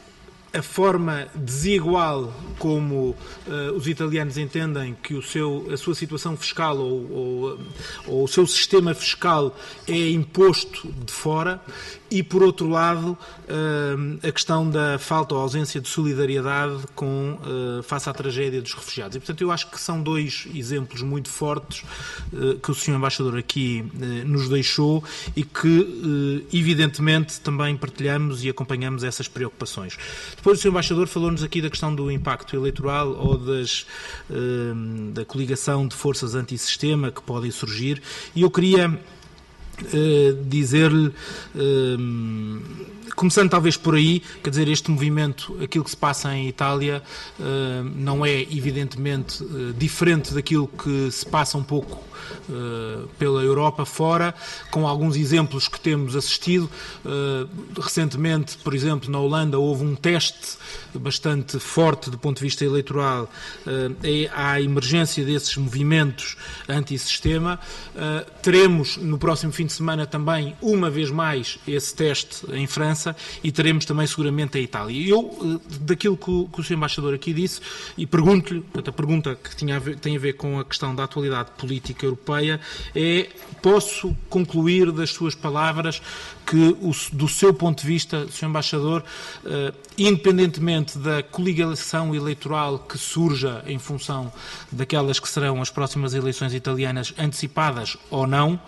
S6: a forma desigual como os italianos entendem que a sua situação fiscal ou o seu sistema fiscal é imposto de fora e, por outro lado, a questão da falta ou ausência de solidariedade face à tragédia dos refugiados. E, portanto, eu acho que são dois exemplos muito fortes que o Sr. Embaixador aqui nos deixou e que, evidentemente, também partilhamos e acompanhamos essas preocupações. Depois o Sr. Embaixador falou-nos aqui da questão do impacto eleitoral ou da coligação de forças antissistema que podem surgir, e eu queria dizer-lhe, começando talvez por aí, quer dizer, este movimento, aquilo que se passa em Itália, não é evidentemente diferente daquilo que se passa um pouco pela Europa fora, com alguns exemplos que temos assistido. Recentemente, por exemplo, na Holanda houve um teste bastante forte do ponto de vista eleitoral à emergência desses movimentos antissistema. Teremos no próximo fim de semana também, uma vez mais, esse teste em França, e teremos também seguramente a Itália. E eu, daquilo que o Sr. Embaixador aqui disse, e pergunto-lhe, a pergunta que tem a ver com a questão da atualidade política europeia, posso concluir das suas palavras que, do seu ponto de vista, Sr. Embaixador, independentemente da coligação eleitoral que surja em função daquelas que serão as próximas eleições italianas, antecipadas ou não,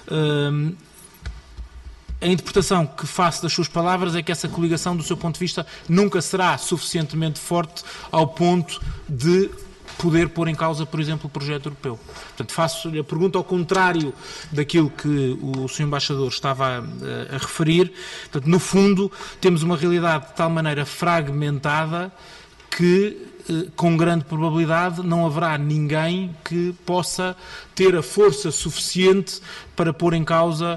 S6: a interpretação que faço das suas palavras é que essa coligação, do seu ponto de vista, nunca será suficientemente forte ao ponto de poder pôr em causa, por exemplo, o projeto europeu. Portanto, faço-lhe a pergunta ao contrário daquilo que o Sr. Embaixador estava a referir. Portanto, no fundo, temos uma realidade de tal maneira fragmentada que, com grande probabilidade, não haverá ninguém que possa ter a força suficiente para pôr em causa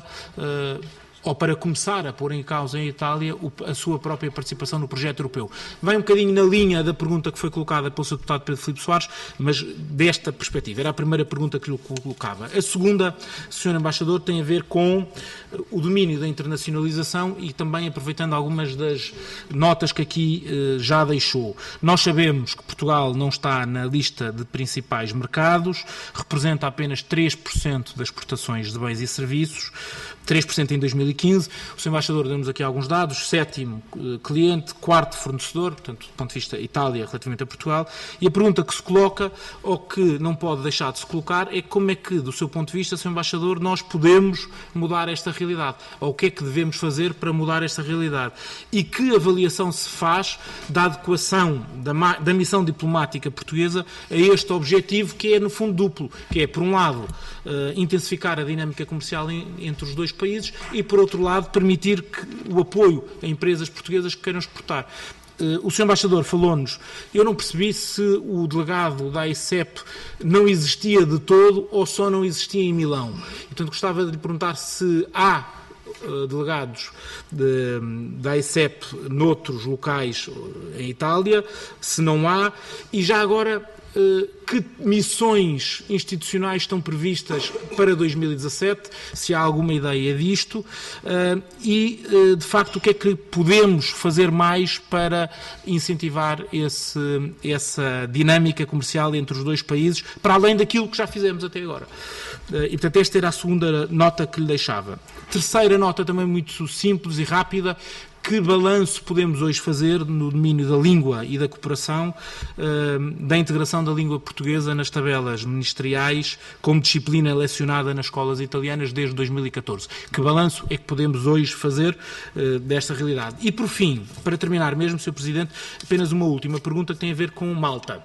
S6: ou para começar a pôr em causa em Itália a sua própria participação no projeto europeu. Vai um bocadinho na linha da pergunta que foi colocada pelo Sr. Deputado Pedro Filipe Soares, mas desta perspectiva. Era a primeira pergunta que lhe colocava. A segunda, Sr. Embaixador, tem a ver com o domínio da internacionalização e também aproveitando algumas das notas que aqui já deixou. Nós sabemos que Portugal não está na lista de principais mercados, representa apenas 3% das exportações de bens e serviços, 3% em 2015. O Sr. Embaixador deu-nos aqui alguns dados: 7º cliente, 4º fornecedor, portanto, do ponto de vista Itália relativamente a Portugal. E a pergunta que se coloca, ou que não pode deixar de se colocar, é como é que, do seu ponto de vista, Sr. Embaixador, nós podemos mudar esta realidade? Ou o que é que devemos fazer para mudar esta realidade? E que avaliação se faz da adequação da missão diplomática portuguesa a este objetivo, que é, no fundo, duplo, que é, por um lado, intensificar a dinâmica comercial entre os dois países e, por outro lado, permitir o apoio a empresas portuguesas que queiram exportar. O Sr. Embaixador falou-nos, eu não percebi se o delegado da AICEP não existia de todo ou só não existia em Milão. E, portanto, gostava de lhe perguntar se há delegados da AICEP noutros locais em Itália, se não há, e já agora que missões institucionais estão previstas para 2017, se há alguma ideia disto, e, de facto, o que é que podemos fazer mais para incentivar essa dinâmica comercial entre os dois países, para além daquilo que já fizemos até agora. E, portanto, esta era a segunda nota que lhe deixava. Terceira nota, também muito simples e rápida: que balanço podemos hoje fazer no domínio da língua e da cooperação, da integração da língua portuguesa nas tabelas ministeriais como disciplina lecionada nas escolas italianas desde 2014? Que balanço é que podemos hoje fazer desta realidade? E, por fim, para terminar mesmo, Sr. Presidente, apenas uma última pergunta que tem a ver com Malta.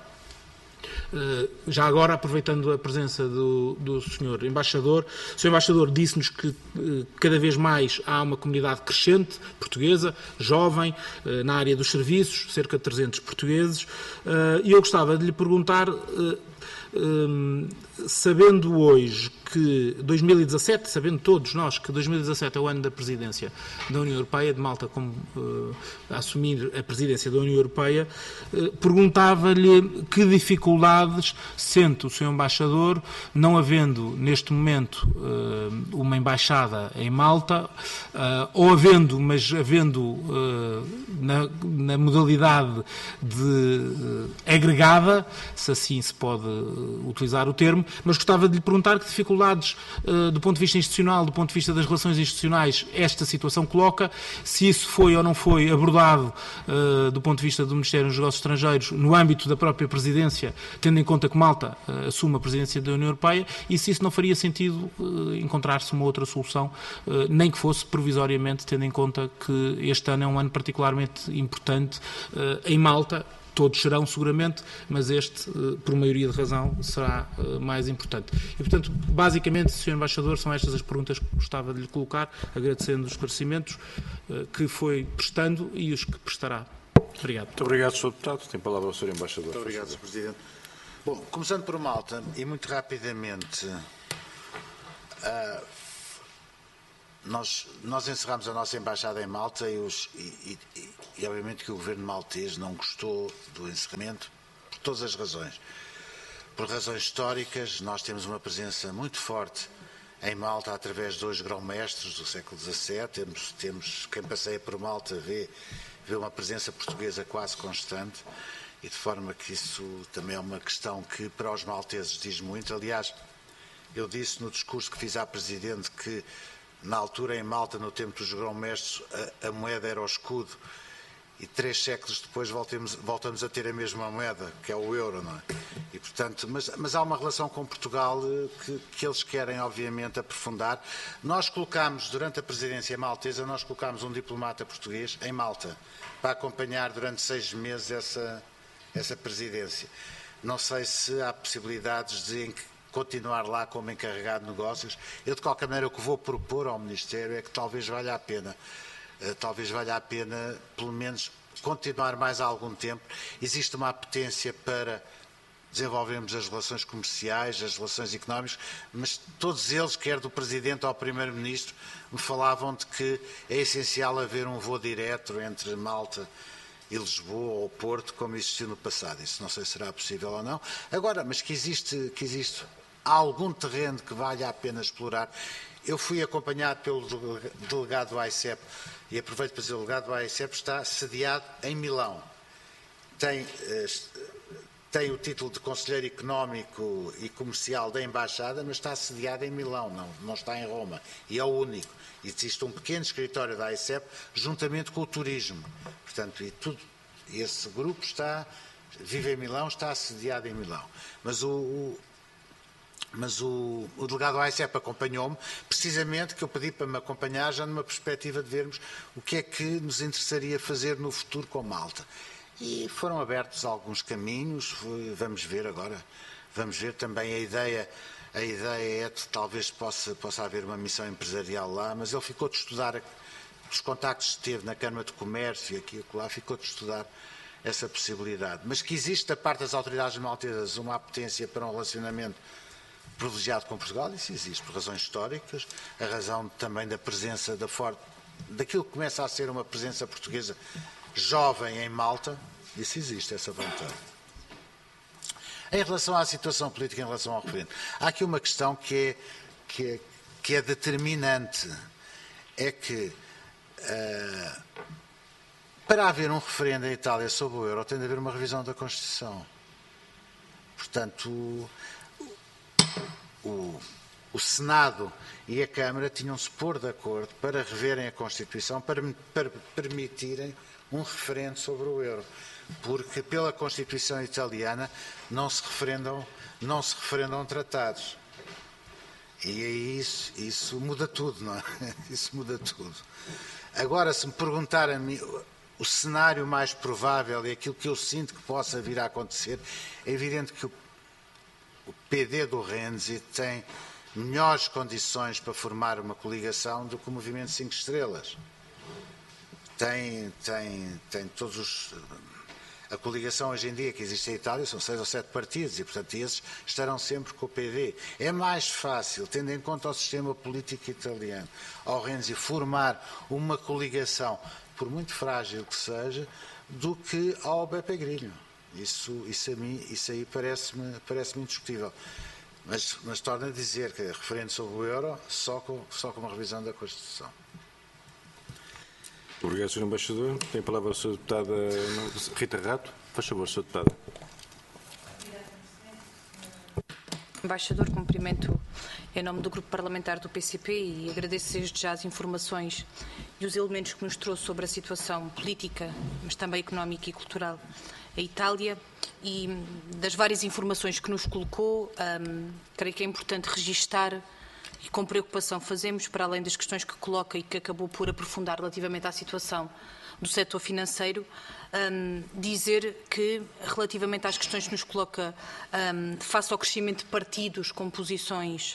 S6: Já agora, aproveitando a presença do Sr. Embaixador, o Sr. Embaixador disse-nos que cada vez mais há uma comunidade crescente portuguesa, jovem, na área dos serviços, cerca de 300 portugueses, e eu gostava de lhe perguntar sabendo hoje que 2017, sabendo todos nós que 2017 é o ano da presidência da União Europeia, de Malta como a assumir a presidência da União Europeia, perguntava-lhe que dificuldades sente o Sr. Embaixador, não havendo neste momento uma embaixada em Malta, ou havendo, mas havendo na modalidade de agregada, se assim se pode utilizar o termo, mas gostava de lhe perguntar que dificuldades do ponto de vista institucional, do ponto de vista das relações institucionais, esta situação coloca, se isso foi ou não foi abordado do ponto de vista do Ministério dos Negócios Estrangeiros no âmbito da própria presidência, tendo em conta que Malta assume a presidência da União Europeia, e se isso não faria sentido encontrar-se uma outra solução, nem que fosse provisoriamente, tendo em conta que este ano é um ano particularmente importante em Malta. Todos serão, seguramente, mas este, por maioria de razão, será mais importante. E, portanto, basicamente, Sr. Embaixador, são estas as perguntas que gostava de lhe colocar, agradecendo os esclarecimentos que foi prestando e os que prestará. Obrigado.
S1: Muito obrigado, Sr. Deputado. Tem palavra o Sr. Embaixador.
S2: Muito obrigado, Sr. Presidente. Bom, começando por Malta, e muito rapidamente, nós encerramos a nossa embaixada em Malta e obviamente que o governo maltês não gostou do encerramento por todas as razões. Por razões históricas, nós temos uma presença muito forte em Malta através de 2 grão-mestres do século XVII. Temos quem passeia por Malta vê uma presença portuguesa quase constante, e de forma que isso também é uma questão que para os malteses diz muito. Aliás, eu disse no discurso que fiz à Presidente que na altura em Malta, no tempo dos grão-mestres, a moeda era o escudo, e 3 séculos depois voltamos a ter a mesma moeda, que é o euro, não é? E, portanto, mas há uma relação com Portugal que eles querem, obviamente, aprofundar. Nós colocámos, durante a presidência maltesa, nós colocámos um diplomata português em Malta, para acompanhar durante 6 meses essa presidência. Não sei se há possibilidades de continuar lá como encarregado de negócios. Eu, de qualquer maneira, o que vou propor ao Ministério é que talvez valha a pena, pelo menos, continuar mais algum tempo. Existe uma apetência para desenvolvermos as relações comerciais, as relações económicas, mas todos eles, quer do Presidente ao Primeiro-Ministro, me falavam de que é essencial haver um voo direto entre Malta e Lisboa ou Porto, como existiu no passado. Isso não sei se será possível ou não. Agora, mas que existe algum terreno que valha a pena explorar. Eu fui acompanhado pelo delegado do AICEP, e aproveito para dizer, o delegado do AICEP está sediado em Milão. Tem o título de Conselheiro Económico e Comercial da Embaixada, mas está sediado em Milão, não está em Roma. E é o único. Existe um pequeno escritório da AICEP, juntamente com o turismo. Portanto, esse grupo vive em Milão, está sediado em Milão. Mas o delegado da AICEP acompanhou-me, precisamente que eu pedi para me acompanhar já numa perspectiva de vermos o que é que nos interessaria fazer no futuro com Malta. E foram abertos alguns caminhos, vamos ver agora. Vamos ver também a ideia é que talvez possa haver uma missão empresarial lá, mas ele ficou de estudar os contactos que teve na Câmara de Comércio e aqui e lá, ficou de estudar essa possibilidade. Mas que existe da parte das autoridades maltesas uma apetência para um relacionamento privilegiado com Portugal, isso existe por razões históricas, a razão também da presença daquilo que começa a ser uma presença portuguesa jovem em Malta, isso existe, essa vontade. Em relação à situação política, em relação ao referendo, há aqui uma questão que é determinante, é que para haver um referendo em Itália sobre o euro tem de haver uma revisão da Constituição. Portanto, o Senado e a Câmara tinham-se pôr de acordo para reverem a Constituição, para permitirem um referendo sobre o euro. Porque pela Constituição italiana não se referendam tratados. E aí isso muda tudo, não é? Isso muda tudo. Agora, se me perguntar a mim, o cenário mais provável e aquilo que eu sinto que possa vir a acontecer, é evidente que o PD do Renzi tem melhores condições para formar uma coligação do que o Movimento 5 Estrelas. Tem todos os... A coligação hoje em dia que existe em Itália são 6 ou 7 partidos e, portanto, esses estarão sempre com o PD. É mais fácil, tendo em conta o sistema político italiano, ao Renzi formar uma coligação, por muito frágil que seja, do que ao Beppe Grillo. Isso aí parece-me indiscutível. Mas torno a dizer que, referente sobre o euro, só com uma revisão da Constituição.
S1: Obrigado, Sr. Embaixador. Tem a palavra a Sra. Deputada Rita Rato. Faz favor, Sra. Deputada.
S7: Embaixador, cumprimento em nome do Grupo Parlamentar do PCP e agradeço desde já as informações e os elementos que nos trouxe sobre a situação política, mas também económica e cultural em Itália e das várias informações que nos colocou, creio que é importante registar e com preocupação fazemos, para além das questões que coloca e que acabou por aprofundar relativamente à situação do setor financeiro, dizer que, relativamente às questões que nos coloca face ao crescimento de partidos com posições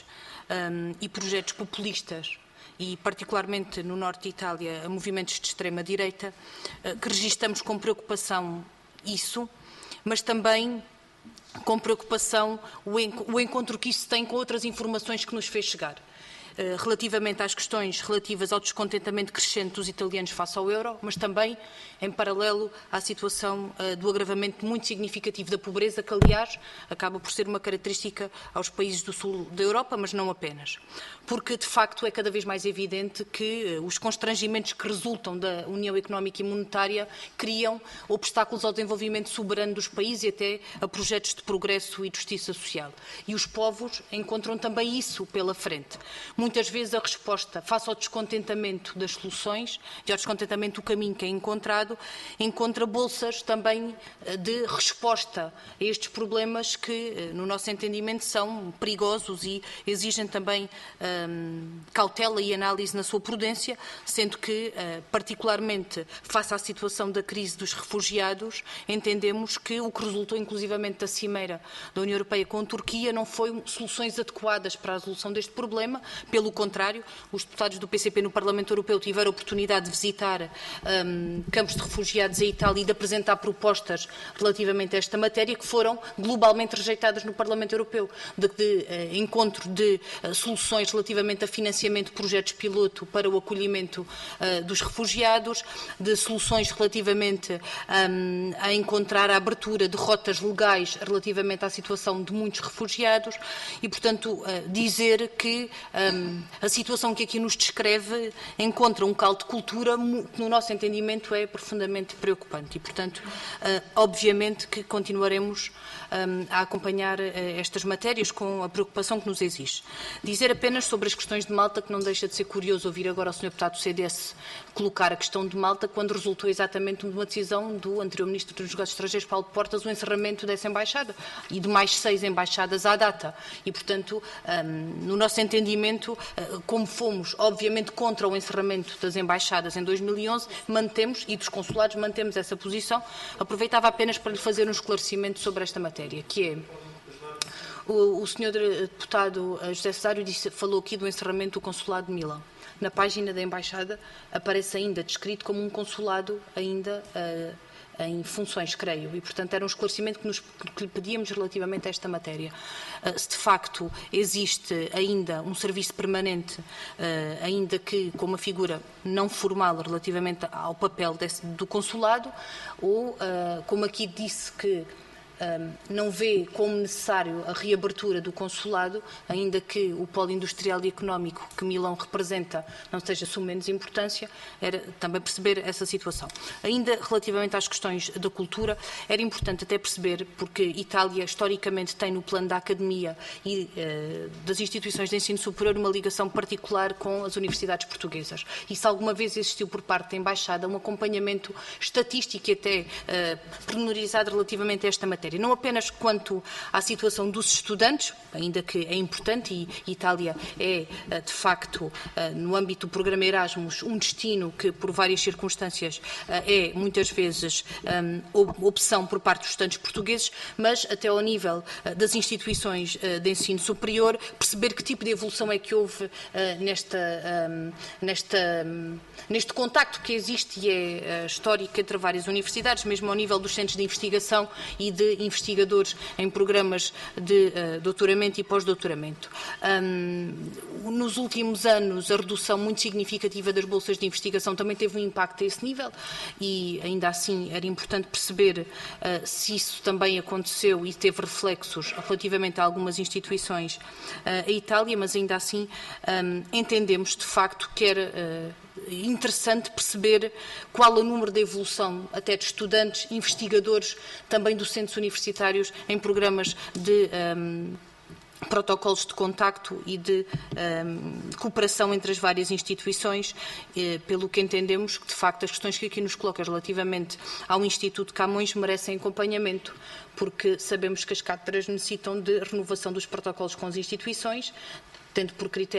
S7: e projetos populistas, e particularmente no norte de Itália, a movimentos de extrema-direita, que registramos com preocupação isso, mas também com preocupação o encontro que isso tem com outras informações que nos fez chegar. Relativamente às questões relativas ao descontentamento crescente dos italianos face ao euro, mas também, em paralelo, à situação do agravamento muito significativo da pobreza, que, aliás, acaba por ser uma característica aos países do sul da Europa, mas não apenas. Porque, de facto, é cada vez mais evidente que os constrangimentos que resultam da União Económica e Monetária criam obstáculos ao desenvolvimento soberano dos países e até a projetos de progresso e de justiça social. E os povos encontram também isso pela frente. Muitas vezes a resposta, face ao descontentamento das soluções e ao descontentamento do caminho que é encontrado, encontra bolsas também de resposta a estes problemas que, no nosso entendimento, são perigosos e exigem também cautela e análise na sua prudência, sendo que, particularmente face à situação da crise dos refugiados, entendemos que o que resultou inclusivamente da cimeira da União Europeia com a Turquia não foi soluções adequadas para a resolução deste problema. Pelo contrário, os deputados do PCP no Parlamento Europeu tiveram a oportunidade de visitar campos de refugiados em Itália e de apresentar propostas relativamente a esta matéria que foram globalmente rejeitadas no Parlamento Europeu, de encontro de soluções relativamente a financiamento de projetos piloto para o acolhimento dos refugiados, de soluções relativamente a encontrar a abertura de rotas legais relativamente à situação de muitos refugiados e, portanto, dizer que a situação que aqui nos descreve encontra um caldo de cultura que, no nosso entendimento, é profundamente preocupante e, portanto, obviamente que continuaremos a acompanhar estas matérias com a preocupação que nos exige. Dizer apenas sobre as questões de Malta que não deixa de ser curioso ouvir agora o Sr. Deputado do CDS colocar a questão de Malta quando resultou exatamente de uma decisão do anterior Ministro dos Negócios Estrangeiros, Paulo Portas, o encerramento dessa embaixada e de mais 6 embaixadas à data. E, portanto, no nosso entendimento, como fomos, obviamente, contra o encerramento das embaixadas em 2011, mantemos, e dos consulados, mantemos essa posição. Aproveitava apenas para lhe fazer um esclarecimento sobre esta matéria, que é... O Sr. Deputado José Cesário falou aqui do encerramento do consulado de Milão. Na página da Embaixada aparece ainda descrito como um consulado ainda em funções, creio, e, portanto, era um esclarecimento que lhe pedíamos relativamente a esta matéria. Se de facto existe ainda um serviço permanente, ainda que com uma figura não formal relativamente ao papel do consulado, ou, como aqui disse que não vê como necessário a reabertura do consulado, ainda que o polo industrial e económico que Milão representa não seja de menos importância, era também perceber essa situação. Ainda relativamente às questões da cultura, era importante até perceber, porque Itália historicamente tem no plano da academia e das instituições de ensino superior uma ligação particular com as universidades portuguesas. E se alguma vez existiu por parte da Embaixada um acompanhamento estatístico e até pormenorizado relativamente a esta matéria. matéria, não apenas quanto à situação dos estudantes, ainda que é importante, e Itália é, de facto, no âmbito do programa Erasmus, um destino que, por várias circunstâncias, é, muitas vezes, opção por parte dos estudantes portugueses, mas até ao nível das instituições de ensino superior, perceber que tipo de evolução é que houve neste contacto que existe e é histórico entre várias universidades, mesmo ao nível dos centros de investigação e de investigadores em programas de doutoramento e pós-doutoramento. Nos últimos anos, a redução muito significativa das bolsas de investigação também teve um impacto a esse nível e, ainda assim, era importante perceber se isso também aconteceu e teve reflexos relativamente a algumas instituições a Itália, mas ainda assim entendemos de facto que era interessante perceber qual o número de evolução até de estudantes, investigadores, também docentes universitários em programas de protocolos de contacto e de cooperação entre as várias instituições, pelo que entendemos que, de facto, as questões que aqui nos colocam relativamente ao Instituto Camões merecem acompanhamento, porque sabemos que as cátedras necessitam de renovação dos protocolos com as instituições, tendo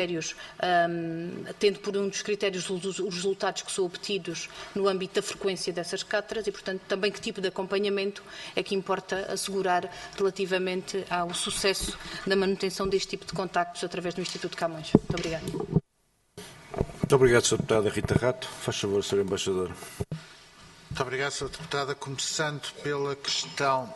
S7: por um dos critérios os resultados que são obtidos no âmbito da frequência dessas cátedras e, portanto, também que tipo de acompanhamento é que importa assegurar relativamente ao sucesso da manutenção deste tipo de contactos através do Instituto Camões. Muito obrigada.
S1: Muito obrigado, Sra. Deputada Rita Rato. Faz favor, Sr. Embaixador.
S2: Muito obrigado, Sra. Deputada. Começando pela questão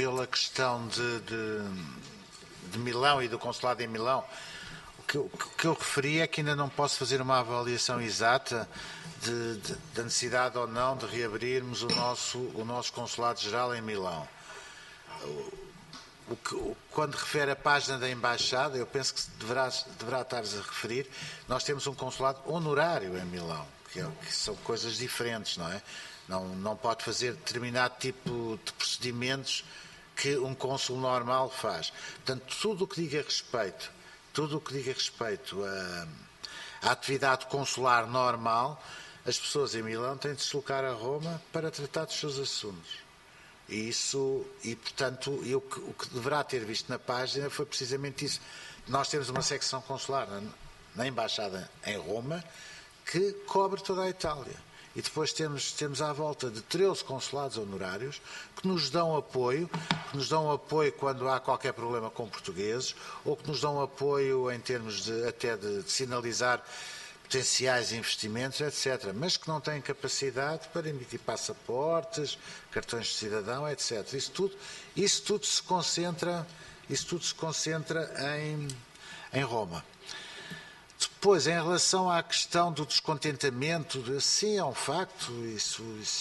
S2: de Milão e do consulado em Milão, o que eu referi é que ainda não posso fazer uma avaliação exata da necessidade ou não de reabrirmos o nosso consulado-geral em Milão. Quando refere a página da Embaixada, eu penso que deverá estar-se a referir, nós temos um consulado honorário em Milão, que são coisas diferentes, não é? Não pode fazer determinado tipo de procedimentos que um cônsul normal faz. Portanto, tudo o que diga respeito à atividade consular normal, as pessoas em Milão têm de se deslocar a Roma para tratar dos seus assuntos. Portanto, o que deverá ter visto na página foi precisamente isso. Nós temos uma secção consular na Embaixada em Roma que cobre toda a Itália. E depois temos à volta de 13 consulados honorários que nos dão apoio quando há qualquer problema com portugueses ou que nos dão apoio em termos até de sinalizar potenciais investimentos, etc. Mas que não têm capacidade para emitir passaportes, cartões de cidadão, etc. Isso tudo se concentra em Roma. Depois, em relação à questão do descontentamento, sim, é um facto, isso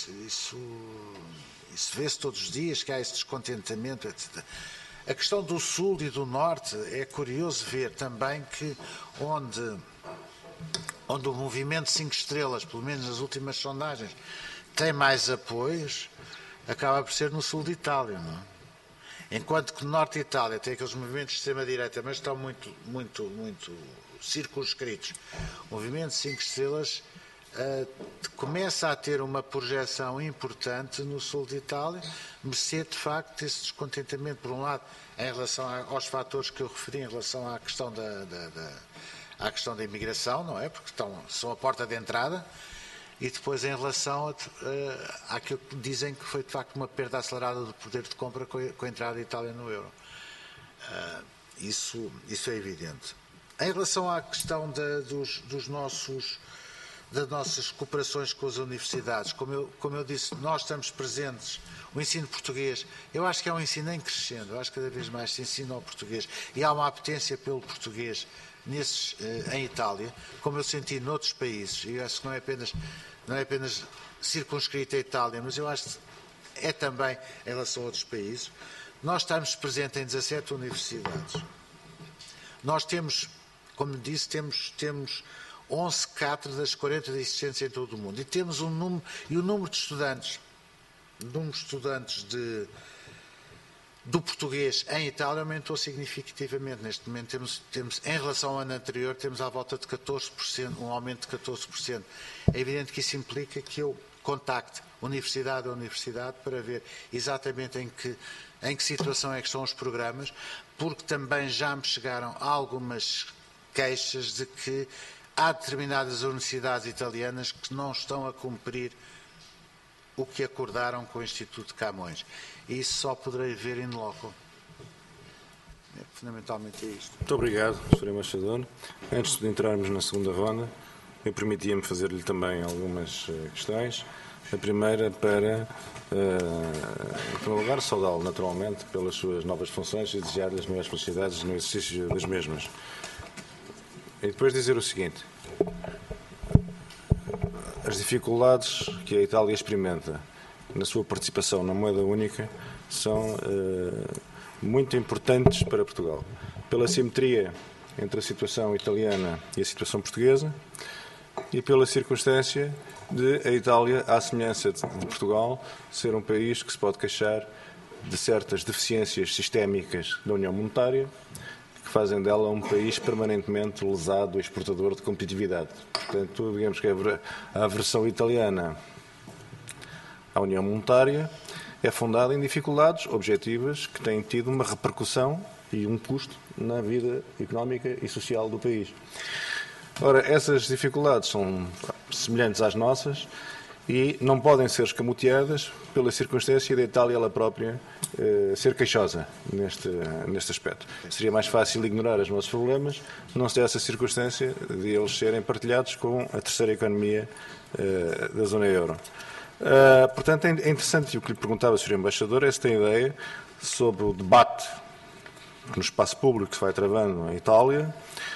S2: vê-se todos os dias, que há esse descontentamento, etc. A questão do Sul e do Norte, é curioso ver também que onde o movimento 5 estrelas, pelo menos nas últimas sondagens, tem mais apoios, acaba por ser no Sul de Itália, não é? Enquanto que no Norte de Itália tem aqueles movimentos de extrema-direita, mas estão muito circunscritos. O movimento 5 estrelas começa a ter uma projeção importante no sul de Itália, mercê de facto esse descontentamento, por um lado, em relação aos fatores que eu referi, em relação à questão da imigração, não é? Porque são a porta de entrada, e depois em relação àquilo que dizem que foi de facto uma perda acelerada do poder de compra com a entrada da Itália no euro. Isso é evidente. Em relação à questão das nossas cooperações com as universidades, como eu disse, nós estamos presentes, o ensino português, eu acho que é um ensino em crescendo, eu acho que cada vez mais se ensina ao português, e há uma apetência pelo português em Itália, como eu senti noutros países, e eu acho que não é apenas circunscrito à Itália, mas eu acho que é também em relação a outros países. Nós estamos presentes em 17 universidades. Nós temos, como disse, temos 11 cátedras, 40 existentes em todo o mundo. E temos o número de estudantes do português em Itália aumentou significativamente. Neste momento temos em relação ao ano anterior, temos à volta de 14%, um aumento de 14%. É evidente que isso implica que eu contacte universidade a universidade para ver exatamente em que situação é que estão os programas, porque também já me chegaram algumas queixas de que há determinadas universidades italianas que não estão a cumprir o que acordaram com o Instituto de Camões. E isso só poderei ver in loco. Fundamentalmente é isto.
S1: Muito obrigado, Sr. Embaixador. Antes de entrarmos na segunda ronda, eu permitia-me fazer-lhe também algumas questões. A primeira para, em primeiro lugar, saudá-lo naturalmente pelas suas novas funções e desejar-lhe as maiores felicidades no exercício das mesmas. E depois dizer o seguinte: as dificuldades que a Itália experimenta na sua participação na moeda única são muito importantes para Portugal, pela simetria entre a situação italiana e a situação portuguesa e pela circunstância de a Itália, à semelhança de Portugal, ser um país que se pode queixar de certas deficiências sistémicas da União Monetária que fazem dela um país permanentemente lesado, exportador de competitividade. Portanto, digamos que a aversão italiana à União Monetária é fundada em dificuldades objetivas que têm tido uma repercussão e um custo na vida económica e social do país. Ora, essas dificuldades são semelhantes às nossas e não podem ser escamoteadas pela circunstância da Itália ela própria ser queixosa neste aspecto. Seria mais fácil ignorar os nossos problemas, não se dê essa circunstância de eles serem partilhados com a terceira economia da zona euro. Portanto, é interessante o que lhe perguntava, Sr. Embaixador, é se tem ideia sobre o debate que no espaço público se vai travando em Itália,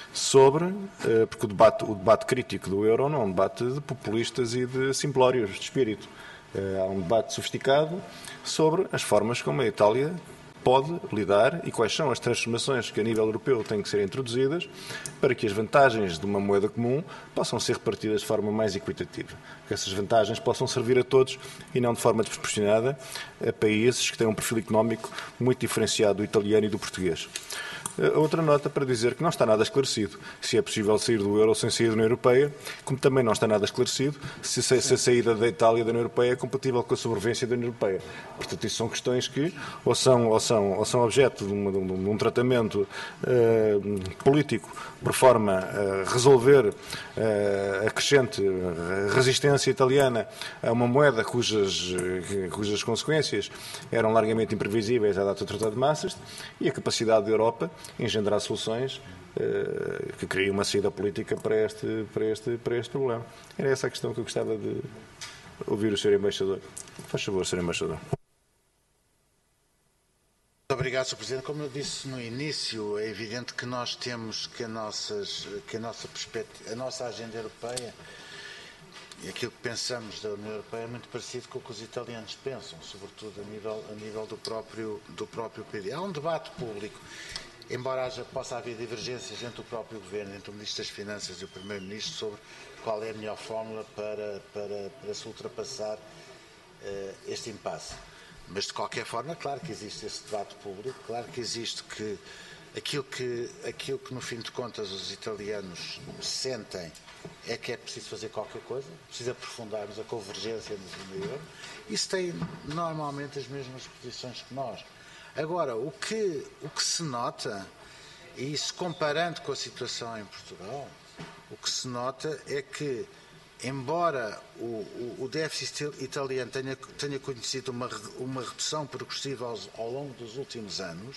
S1: porque o debate crítico do euro não é um debate de populistas e de simplórios de espírito. Há um debate sofisticado sobre as formas como a Itália pode lidar e quais são as transformações que a nível europeu têm que ser introduzidas para que as vantagens de uma moeda comum possam ser repartidas de forma mais equitativa. Que essas vantagens possam servir a todos e não de forma desproporcionada a países que têm um perfil económico muito diferenciado do italiano e do português. Outra nota para dizer que não está nada esclarecido se é possível sair do euro sem sair da União Europeia, como também não está nada esclarecido se a saída da Itália da União Europeia é compatível com a sobrevivência da União Europeia. Portanto, isso são questões que ou são objeto de um tratamento político por forma a resolver a crescente resistência italiana a uma moeda cujas consequências eram largamente imprevisíveis à data do Tratado de Maastricht e a capacidade da Europa engendrar soluções que criem uma saída política para este problema. Era essa a questão que eu gostava de ouvir o Sr. Embaixador. Faz favor, Sr. Embaixador.
S2: Muito obrigado, Sr. Presidente. Como eu disse no início, é evidente que nós temos que a nossa agenda europeia e aquilo que pensamos da União Europeia é muito parecido com o que os italianos pensam, sobretudo a nível do próprio PD. Há um debate público, embora possa haver divergências entre o próprio Governo, entre o Ministro das Finanças e o Primeiro-Ministro sobre qual é a melhor fórmula para se ultrapassar este impasse. Mas, de qualquer forma, claro que existe esse debate público, claro que existe aquilo que no fim de contas os italianos sentem é que é preciso fazer qualquer coisa, preciso aprofundarmos a convergência na zona euro. Isso tem normalmente as mesmas posições que nós. Agora, o que se nota, e isso comparando com a situação em Portugal, o que se nota é que, embora o déficit italiano tenha conhecido uma redução progressiva ao longo dos últimos anos,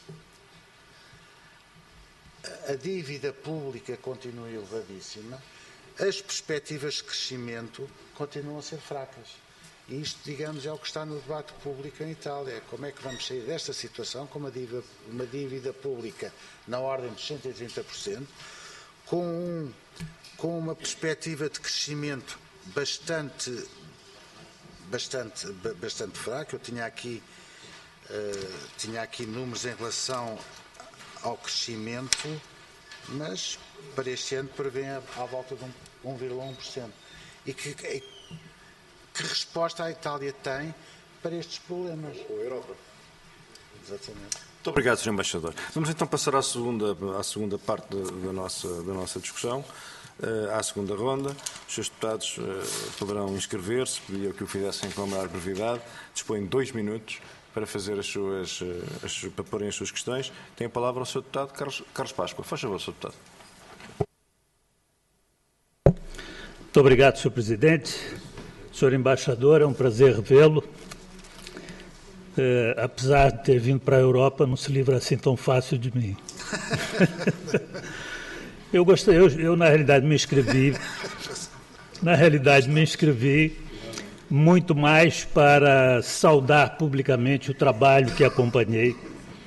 S2: a dívida pública continua elevadíssima, as perspectivas de crescimento continuam a ser fracas. E isto, digamos, é o que está no debate público em Itália. Como é que vamos sair desta situação com uma dívida pública na ordem de 130%, com uma perspectiva de crescimento bastante fraca. Eu tinha aqui números em relação ao crescimento, mas para este ano prevêem à volta de 1,1%. E que resposta a Itália tem para estes problemas?
S1: A Europa.
S2: Exatamente.
S1: Muito obrigado, Sr. Embaixador. Vamos então passar à segunda parte da nossa discussão. à segunda ronda. Os seus deputados poderão inscrever-se, pedia que o fizessem com a maior brevidade. Dispõem de 2 minutos para fazer para porem as suas questões. Tem a palavra o Sr. Deputado Carlos Páscoa. Faz favor, Sr. Deputado.
S8: Muito obrigado, Sr. Presidente. Sr. Embaixador, é um prazer revê-lo. Apesar de ter vindo para a Europa, não se livra assim tão fácil de mim. Eu na realidade me inscrevi muito mais para saudar publicamente o trabalho que acompanhei,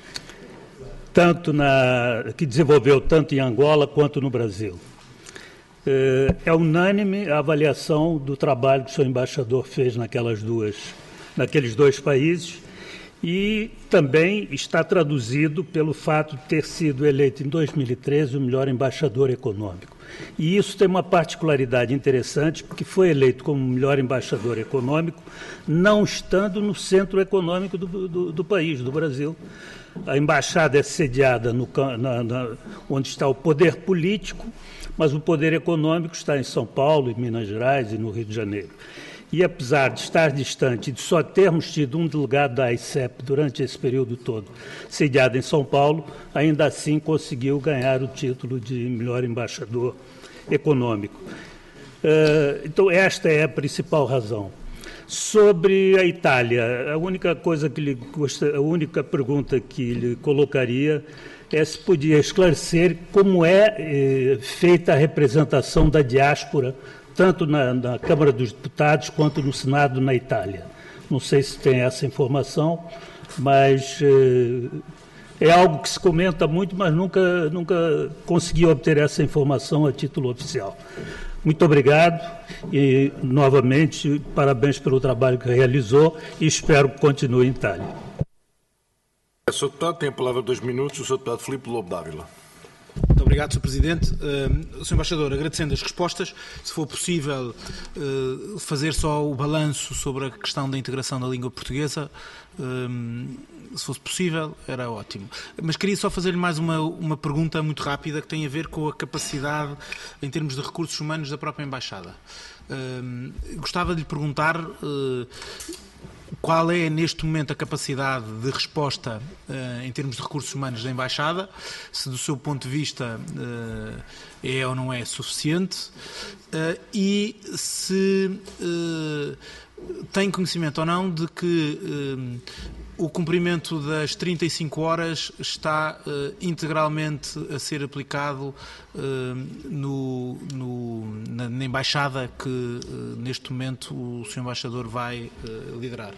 S8: que desenvolveu tanto em Angola quanto no Brasil. É unânime a avaliação do trabalho que o senhor embaixador fez naqueles 2 países, e também está traduzido pelo fato de ter sido eleito em 2013 o melhor embaixador econômico. E isso tem uma particularidade interessante, porque foi eleito como melhor embaixador econômico, não estando no centro econômico do país, do Brasil. A embaixada é sediada onde está o poder político, mas o poder econômico está em São Paulo, em Minas Gerais e no Rio de Janeiro. E apesar de estar distante, de só termos tido um delegado da AICEP durante esse período todo, sediado em São Paulo, ainda assim conseguiu ganhar o título de melhor embaixador econômico. Então, esta é a principal razão. Sobre a Itália, a única pergunta que lhe colocaria é se podia esclarecer como é feita a representação da diáspora, tanto na Câmara dos Deputados quanto no Senado na Itália. Não sei se tem essa informação, mas é algo que se comenta muito, mas nunca consegui obter essa informação a título oficial. Muito obrigado e, novamente, parabéns pelo trabalho que realizou e espero que continue em Itália.
S1: O Sr. Deputado tem a palavra 2 minutos, o Sr. Deputado Filipe Lobo Dávila.
S6: Muito obrigado, Sr. Presidente. Sr. Embaixador, agradecendo as respostas, se for possível fazer só o balanço sobre a questão da integração da língua portuguesa, se fosse possível, era ótimo. Mas queria só fazer-lhe mais uma pergunta muito rápida que tem a ver com a capacidade, em termos de recursos humanos, da própria Embaixada. Gostava de lhe perguntar qual é, neste momento, a capacidade de resposta em termos de recursos humanos da Embaixada, se do seu ponto de vista é ou não é suficiente, e se tem conhecimento ou não de que o cumprimento das 35 horas está integralmente a ser aplicado na Embaixada que, neste momento, o Sr. Embaixador vai liderar.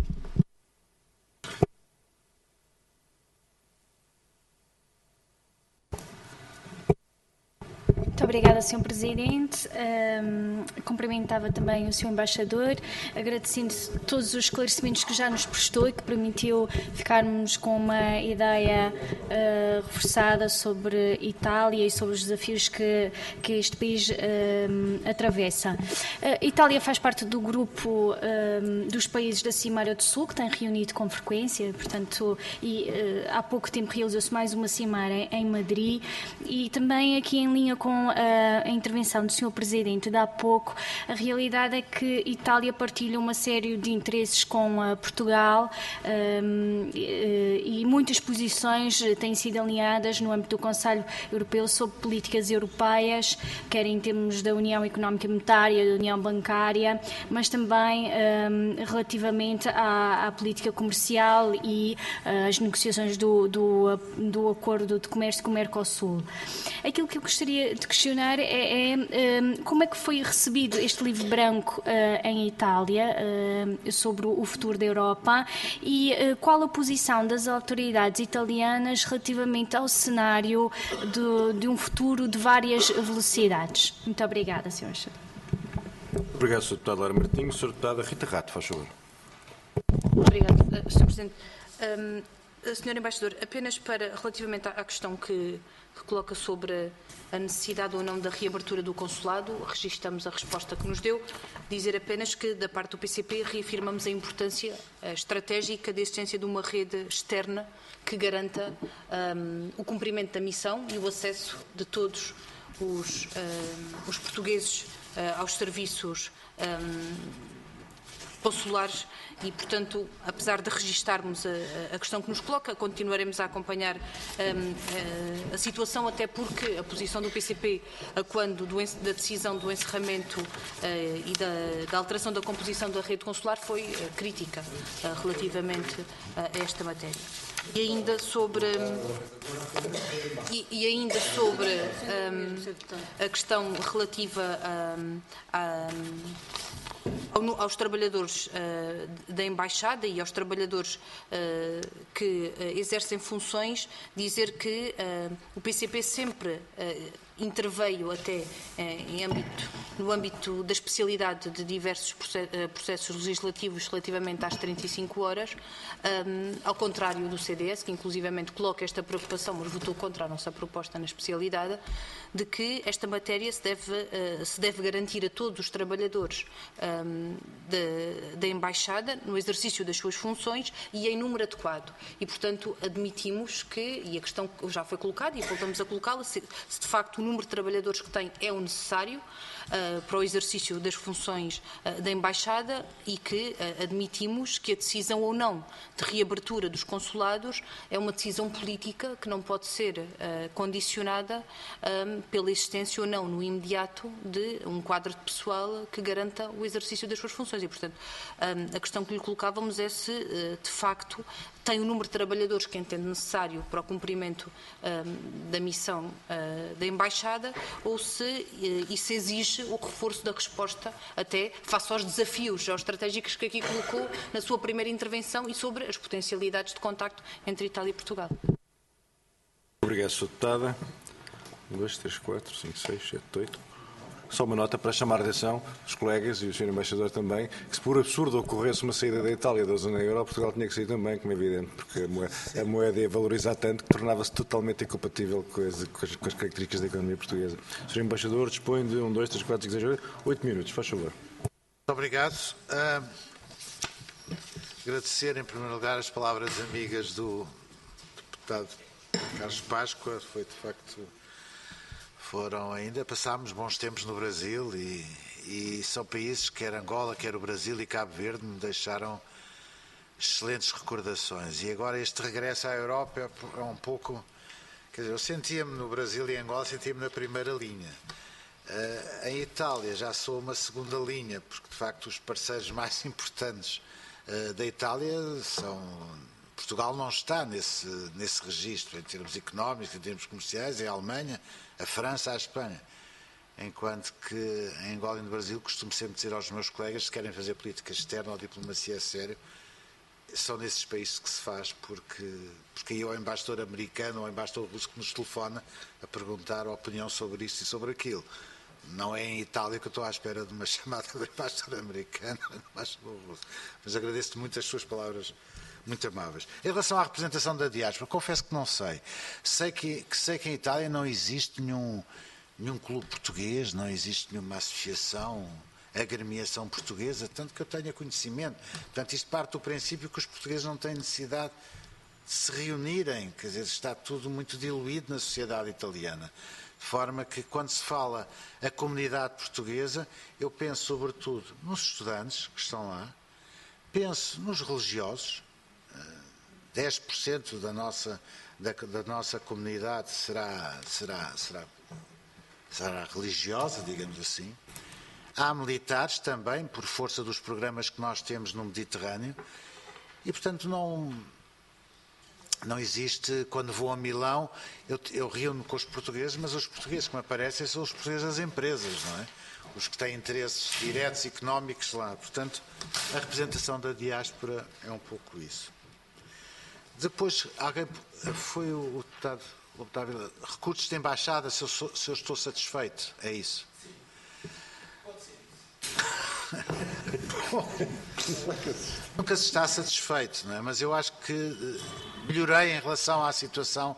S9: Muito obrigada, Sr. Presidente. Cumprimentava também o Sr. Embaixador, agradecendo todos os esclarecimentos que já nos prestou e que permitiu ficarmos com uma ideia reforçada sobre Itália e sobre os desafios que este país atravessa. Itália faz parte do grupo dos países da Cimeira do Sul, que tem reunido com frequência, portanto, há pouco tempo realizou-se mais uma cimeira em Madrid, e também aqui em linha com a intervenção do Sr. Presidente de há pouco, a realidade é que Itália partilha uma série de interesses com Portugal e muitas posições têm sido alinhadas no âmbito do Conselho Europeu sobre políticas europeias, quer em termos da União Económica e Monetária, da União Bancária, mas também relativamente à política comercial e às negociações do Acordo de Comércio com o Mercosul. Aquilo que eu gostaria de questionar é como é que foi recebido este livro branco em Itália sobre o futuro da Europa e qual a posição das autoridades italianas relativamente ao cenário de um futuro de várias velocidades. Muito obrigada, Sr. Embaixador.
S1: Obrigado, Sr. Deputado Lara Martins. Sr. Deputada Rita Rato, faz favor.
S7: Obrigado, Sr. Presidente. Sr. Embaixador, apenas relativamente à questão que coloca sobre a necessidade ou não da reabertura do consulado, registramos a resposta que nos deu, dizer apenas que, da parte do PCP, reafirmamos a importância estratégica da existência de uma rede externa que garanta o cumprimento da missão e o acesso de todos os portugueses aos serviços consulares e, portanto, apesar de registarmos a questão que nos coloca, continuaremos a acompanhar a situação, até porque a posição do PCP, quando da decisão do encerramento e da alteração da composição da rede consular, foi crítica relativamente a esta matéria. E ainda sobre a questão relativa aos trabalhadores da Embaixada e aos trabalhadores que exercem funções, dizer que o PCP sempre interveio até no âmbito da especialidade de diversos processos legislativos relativamente às 35 horas, ao contrário do CDS, que inclusivamente coloca esta preocupação, mas votou contra a nossa proposta na especialidade, de que esta matéria se deve garantir a todos os trabalhadores da Embaixada no exercício das suas funções e em número adequado. E, portanto, admitimos que, e a questão já foi colocada e voltamos a colocá-la, se de facto o número de trabalhadores que tem é o necessário para o exercício das funções da Embaixada e que admitimos que a decisão ou não de reabertura dos consulados é uma decisão política que não pode ser condicionada pela existência ou não no imediato de um quadro de pessoal que garanta o exercício das suas funções. E, portanto, a questão que lhe colocávamos é se, de facto, tem o número de trabalhadores que entende necessário para o cumprimento da missão da Embaixada ou se exige o reforço da resposta até face aos desafios geoestratégicos que aqui colocou na sua primeira intervenção e sobre as potencialidades de contacto entre Itália e Portugal.
S1: Obrigado, Sra. Deputada. 1, 2, 3, 4, 5, 6, 7, 8. Só uma nota para chamar a atenção dos colegas e o Sr. Embaixador também, que se por absurdo ocorresse uma saída da Itália da zona euro, Portugal tinha que sair também, como é evidente, porque a moeda ia valorizar tanto que tornava-se totalmente incompatível com as características da economia portuguesa. O Sr. Embaixador dispõe de 1, 2, 3, 4, 5, 6, 8 minutos, faz favor.
S2: Muito obrigado. Agradecer, em primeiro lugar, as palavras amigas do deputado Carlos Páscoa. Foi, de facto, passámos bons tempos no Brasil e são países, quer Angola, quer o Brasil e Cabo Verde, me deixaram excelentes recordações. E agora este regresso à Europa é um pouco... Quer dizer, eu sentia-me no Brasil e Angola, sentia-me na primeira linha. Em Itália já sou uma segunda linha, porque de facto os parceiros mais importantes da Itália são... Portugal não está nesse registro, em termos económicos, em termos comerciais, é a Alemanha, a França, a Espanha. Enquanto que em Angola e no Brasil costumo sempre dizer aos meus colegas, se querem fazer política externa ou diplomacia a sério, são nesses países que se faz, porque aí é o embaixador americano ou o embaixador russo que nos telefona a perguntar a opinião sobre isto e sobre aquilo. Não é em Itália que eu estou à espera de uma chamada do embaixador americano ou do embaixador russo. Mas agradeço-te muito as suas palavras muito amáveis. Em relação à representação da diáspora, confesso que não sei. Sei que em Itália não existe nenhum clube português, não existe nenhuma associação, agremiação portuguesa, tanto que eu tenha conhecimento. Portanto, isto parte do princípio que os portugueses não têm necessidade de se reunirem, quer dizer, está tudo muito diluído na sociedade italiana. De forma que, quando se fala a comunidade portuguesa, eu penso sobretudo nos estudantes que estão lá, penso nos religiosos. 10% da nossa comunidade será religiosa, digamos assim. Há militares também, por força dos programas que nós temos no Mediterrâneo, e, portanto, não existe, quando vou a Milão, eu reúno com os portugueses, mas os portugueses que me aparecem são os portugueses das empresas, não é? Os que têm interesses diretos económicos lá. Portanto, a representação da diáspora é um pouco isso. Depois, alguém foi o deputado, recursos de embaixada, se eu estou satisfeito, é isso? Nunca se está satisfeito, não é? Mas eu acho que melhorei em relação à situação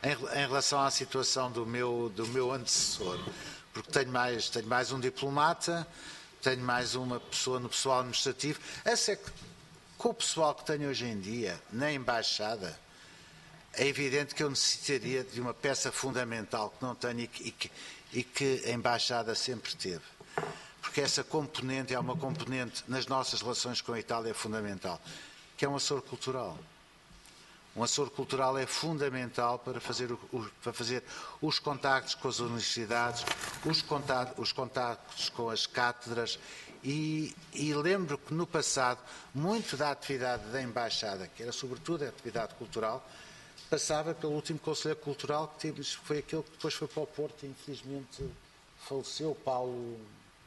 S2: do meu antecessor, porque tenho mais um diplomata, tenho mais uma pessoa no pessoal administrativo. Com o pessoal que tenho hoje em dia na embaixada, é evidente que eu necessitaria de uma peça fundamental que não tenho e e que a Embaixada sempre teve. Porque essa componente é uma componente nas nossas relações com a Itália fundamental, que é um açor cultural. Um açor cultural é fundamental para fazer os contactos com as universidades, os contactos com as cátedras e lembro que no passado muito da atividade da Embaixada, que era sobretudo a atividade cultural, passava pelo último Conselho Cultural que tivemos, que foi aquele que depois foi para o Porto e infelizmente faleceu, Paulo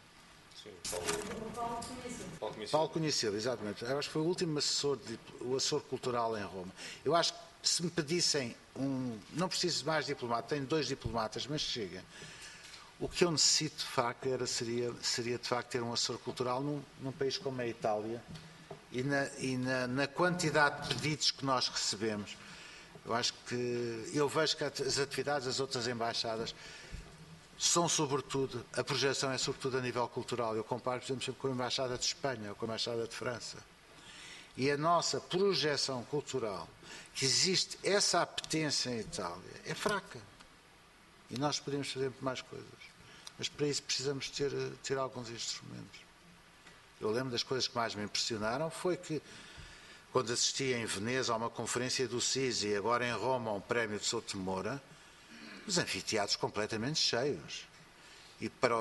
S2: Conhecido, exatamente. Eu acho que foi o último o assessor cultural em Roma. Eu acho que se me pedissem não preciso de mais diplomata, tenho 2 diplomatas, mas chega. O que eu necessito de facto seria de facto ter um assessor cultural num país como a Itália e na quantidade de pedidos que nós recebemos. Eu acho que eu vejo que as atividades das outras embaixadas são sobretudo, a projeção é sobretudo a nível cultural. Eu comparo, por exemplo, sempre com a Embaixada de Espanha ou com a Embaixada de França. E a nossa projeção cultural, que existe essa apetência em Itália, é fraca. E nós podemos fazer muito mais coisas. Mas para isso precisamos ter alguns instrumentos. Eu lembro das coisas que mais me impressionaram foi que, quando assisti em Veneza a uma conferência do CISI e agora em Roma a um prémio de Souto de Moura, os anfiteatros completamente cheios. E para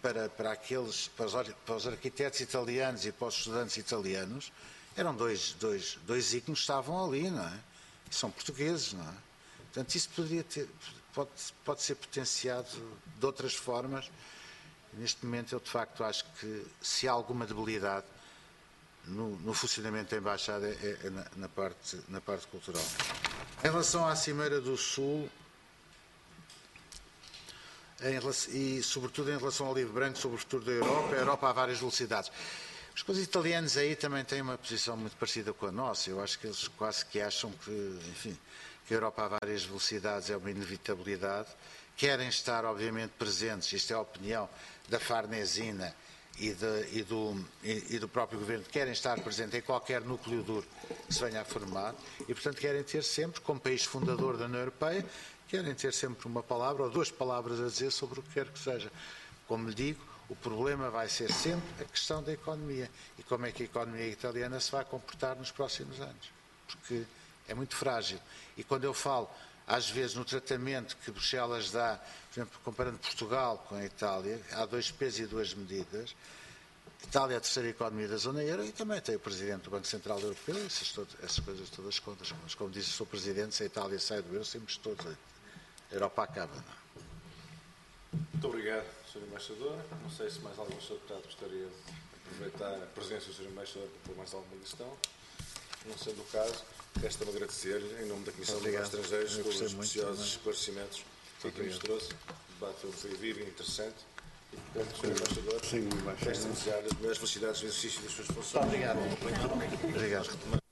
S2: os arquitetos italianos e para os estudantes italianos, eram dois ícones que estavam ali, não é? E são portugueses, não é? Portanto, isso pode ser potenciado de outras formas. Neste momento, eu de facto acho que se há alguma debilidade no funcionamento da Embaixada é na parte cultural. Em relação à Cimeira do Sul, e sobretudo em relação ao livro branco sobre o futuro da Europa, a Europa há várias velocidades. Os italianos aí também têm uma posição muito parecida com a nossa. Eu acho que eles quase que acham que, enfim, que a Europa há várias velocidades é uma inevitabilidade. Querem estar, obviamente, presentes, isto é a opinião da Farnesina e do próprio governo, querem estar presentes em qualquer núcleo duro que se venha a formar e, portanto, querem ter sempre, como país fundador da União Europeia, querem ter sempre uma palavra ou 2 palavras a dizer sobre o que quer que seja. Como lhe digo, o problema vai ser sempre a questão da economia e como é que a economia italiana se vai comportar nos próximos anos, porque é muito frágil. E quando eu falo, às vezes, no tratamento que Bruxelas dá, por exemplo, comparando Portugal com a Itália, há 2 pesos e 2 medidas. A Itália é a terceira economia da zona euro e também tem o Presidente do Banco Central Europeu, essas coisas todas contas. Mas, como disse o Sr. Presidente, se a Itália sai do euro, sempre todos. A Europa acaba, não?
S1: Muito obrigado, Sr. Embaixador. Não sei se mais algum Sr. Deputado gostaria de aproveitar a presença do Sr. Embaixador para pôr mais alguma questão. Não sendo o caso, resta-me agradecer-lhe, em nome da Comissão dos Negócios Estrangeiros, pelos preciosos esclarecimentos que nos trouxe. O debate foi vivo e interessante. E, portanto, Sr. Embaixador, resta-me desejar as melhores felicidades no exercício das suas funções.
S2: Obrigado. Obrigado.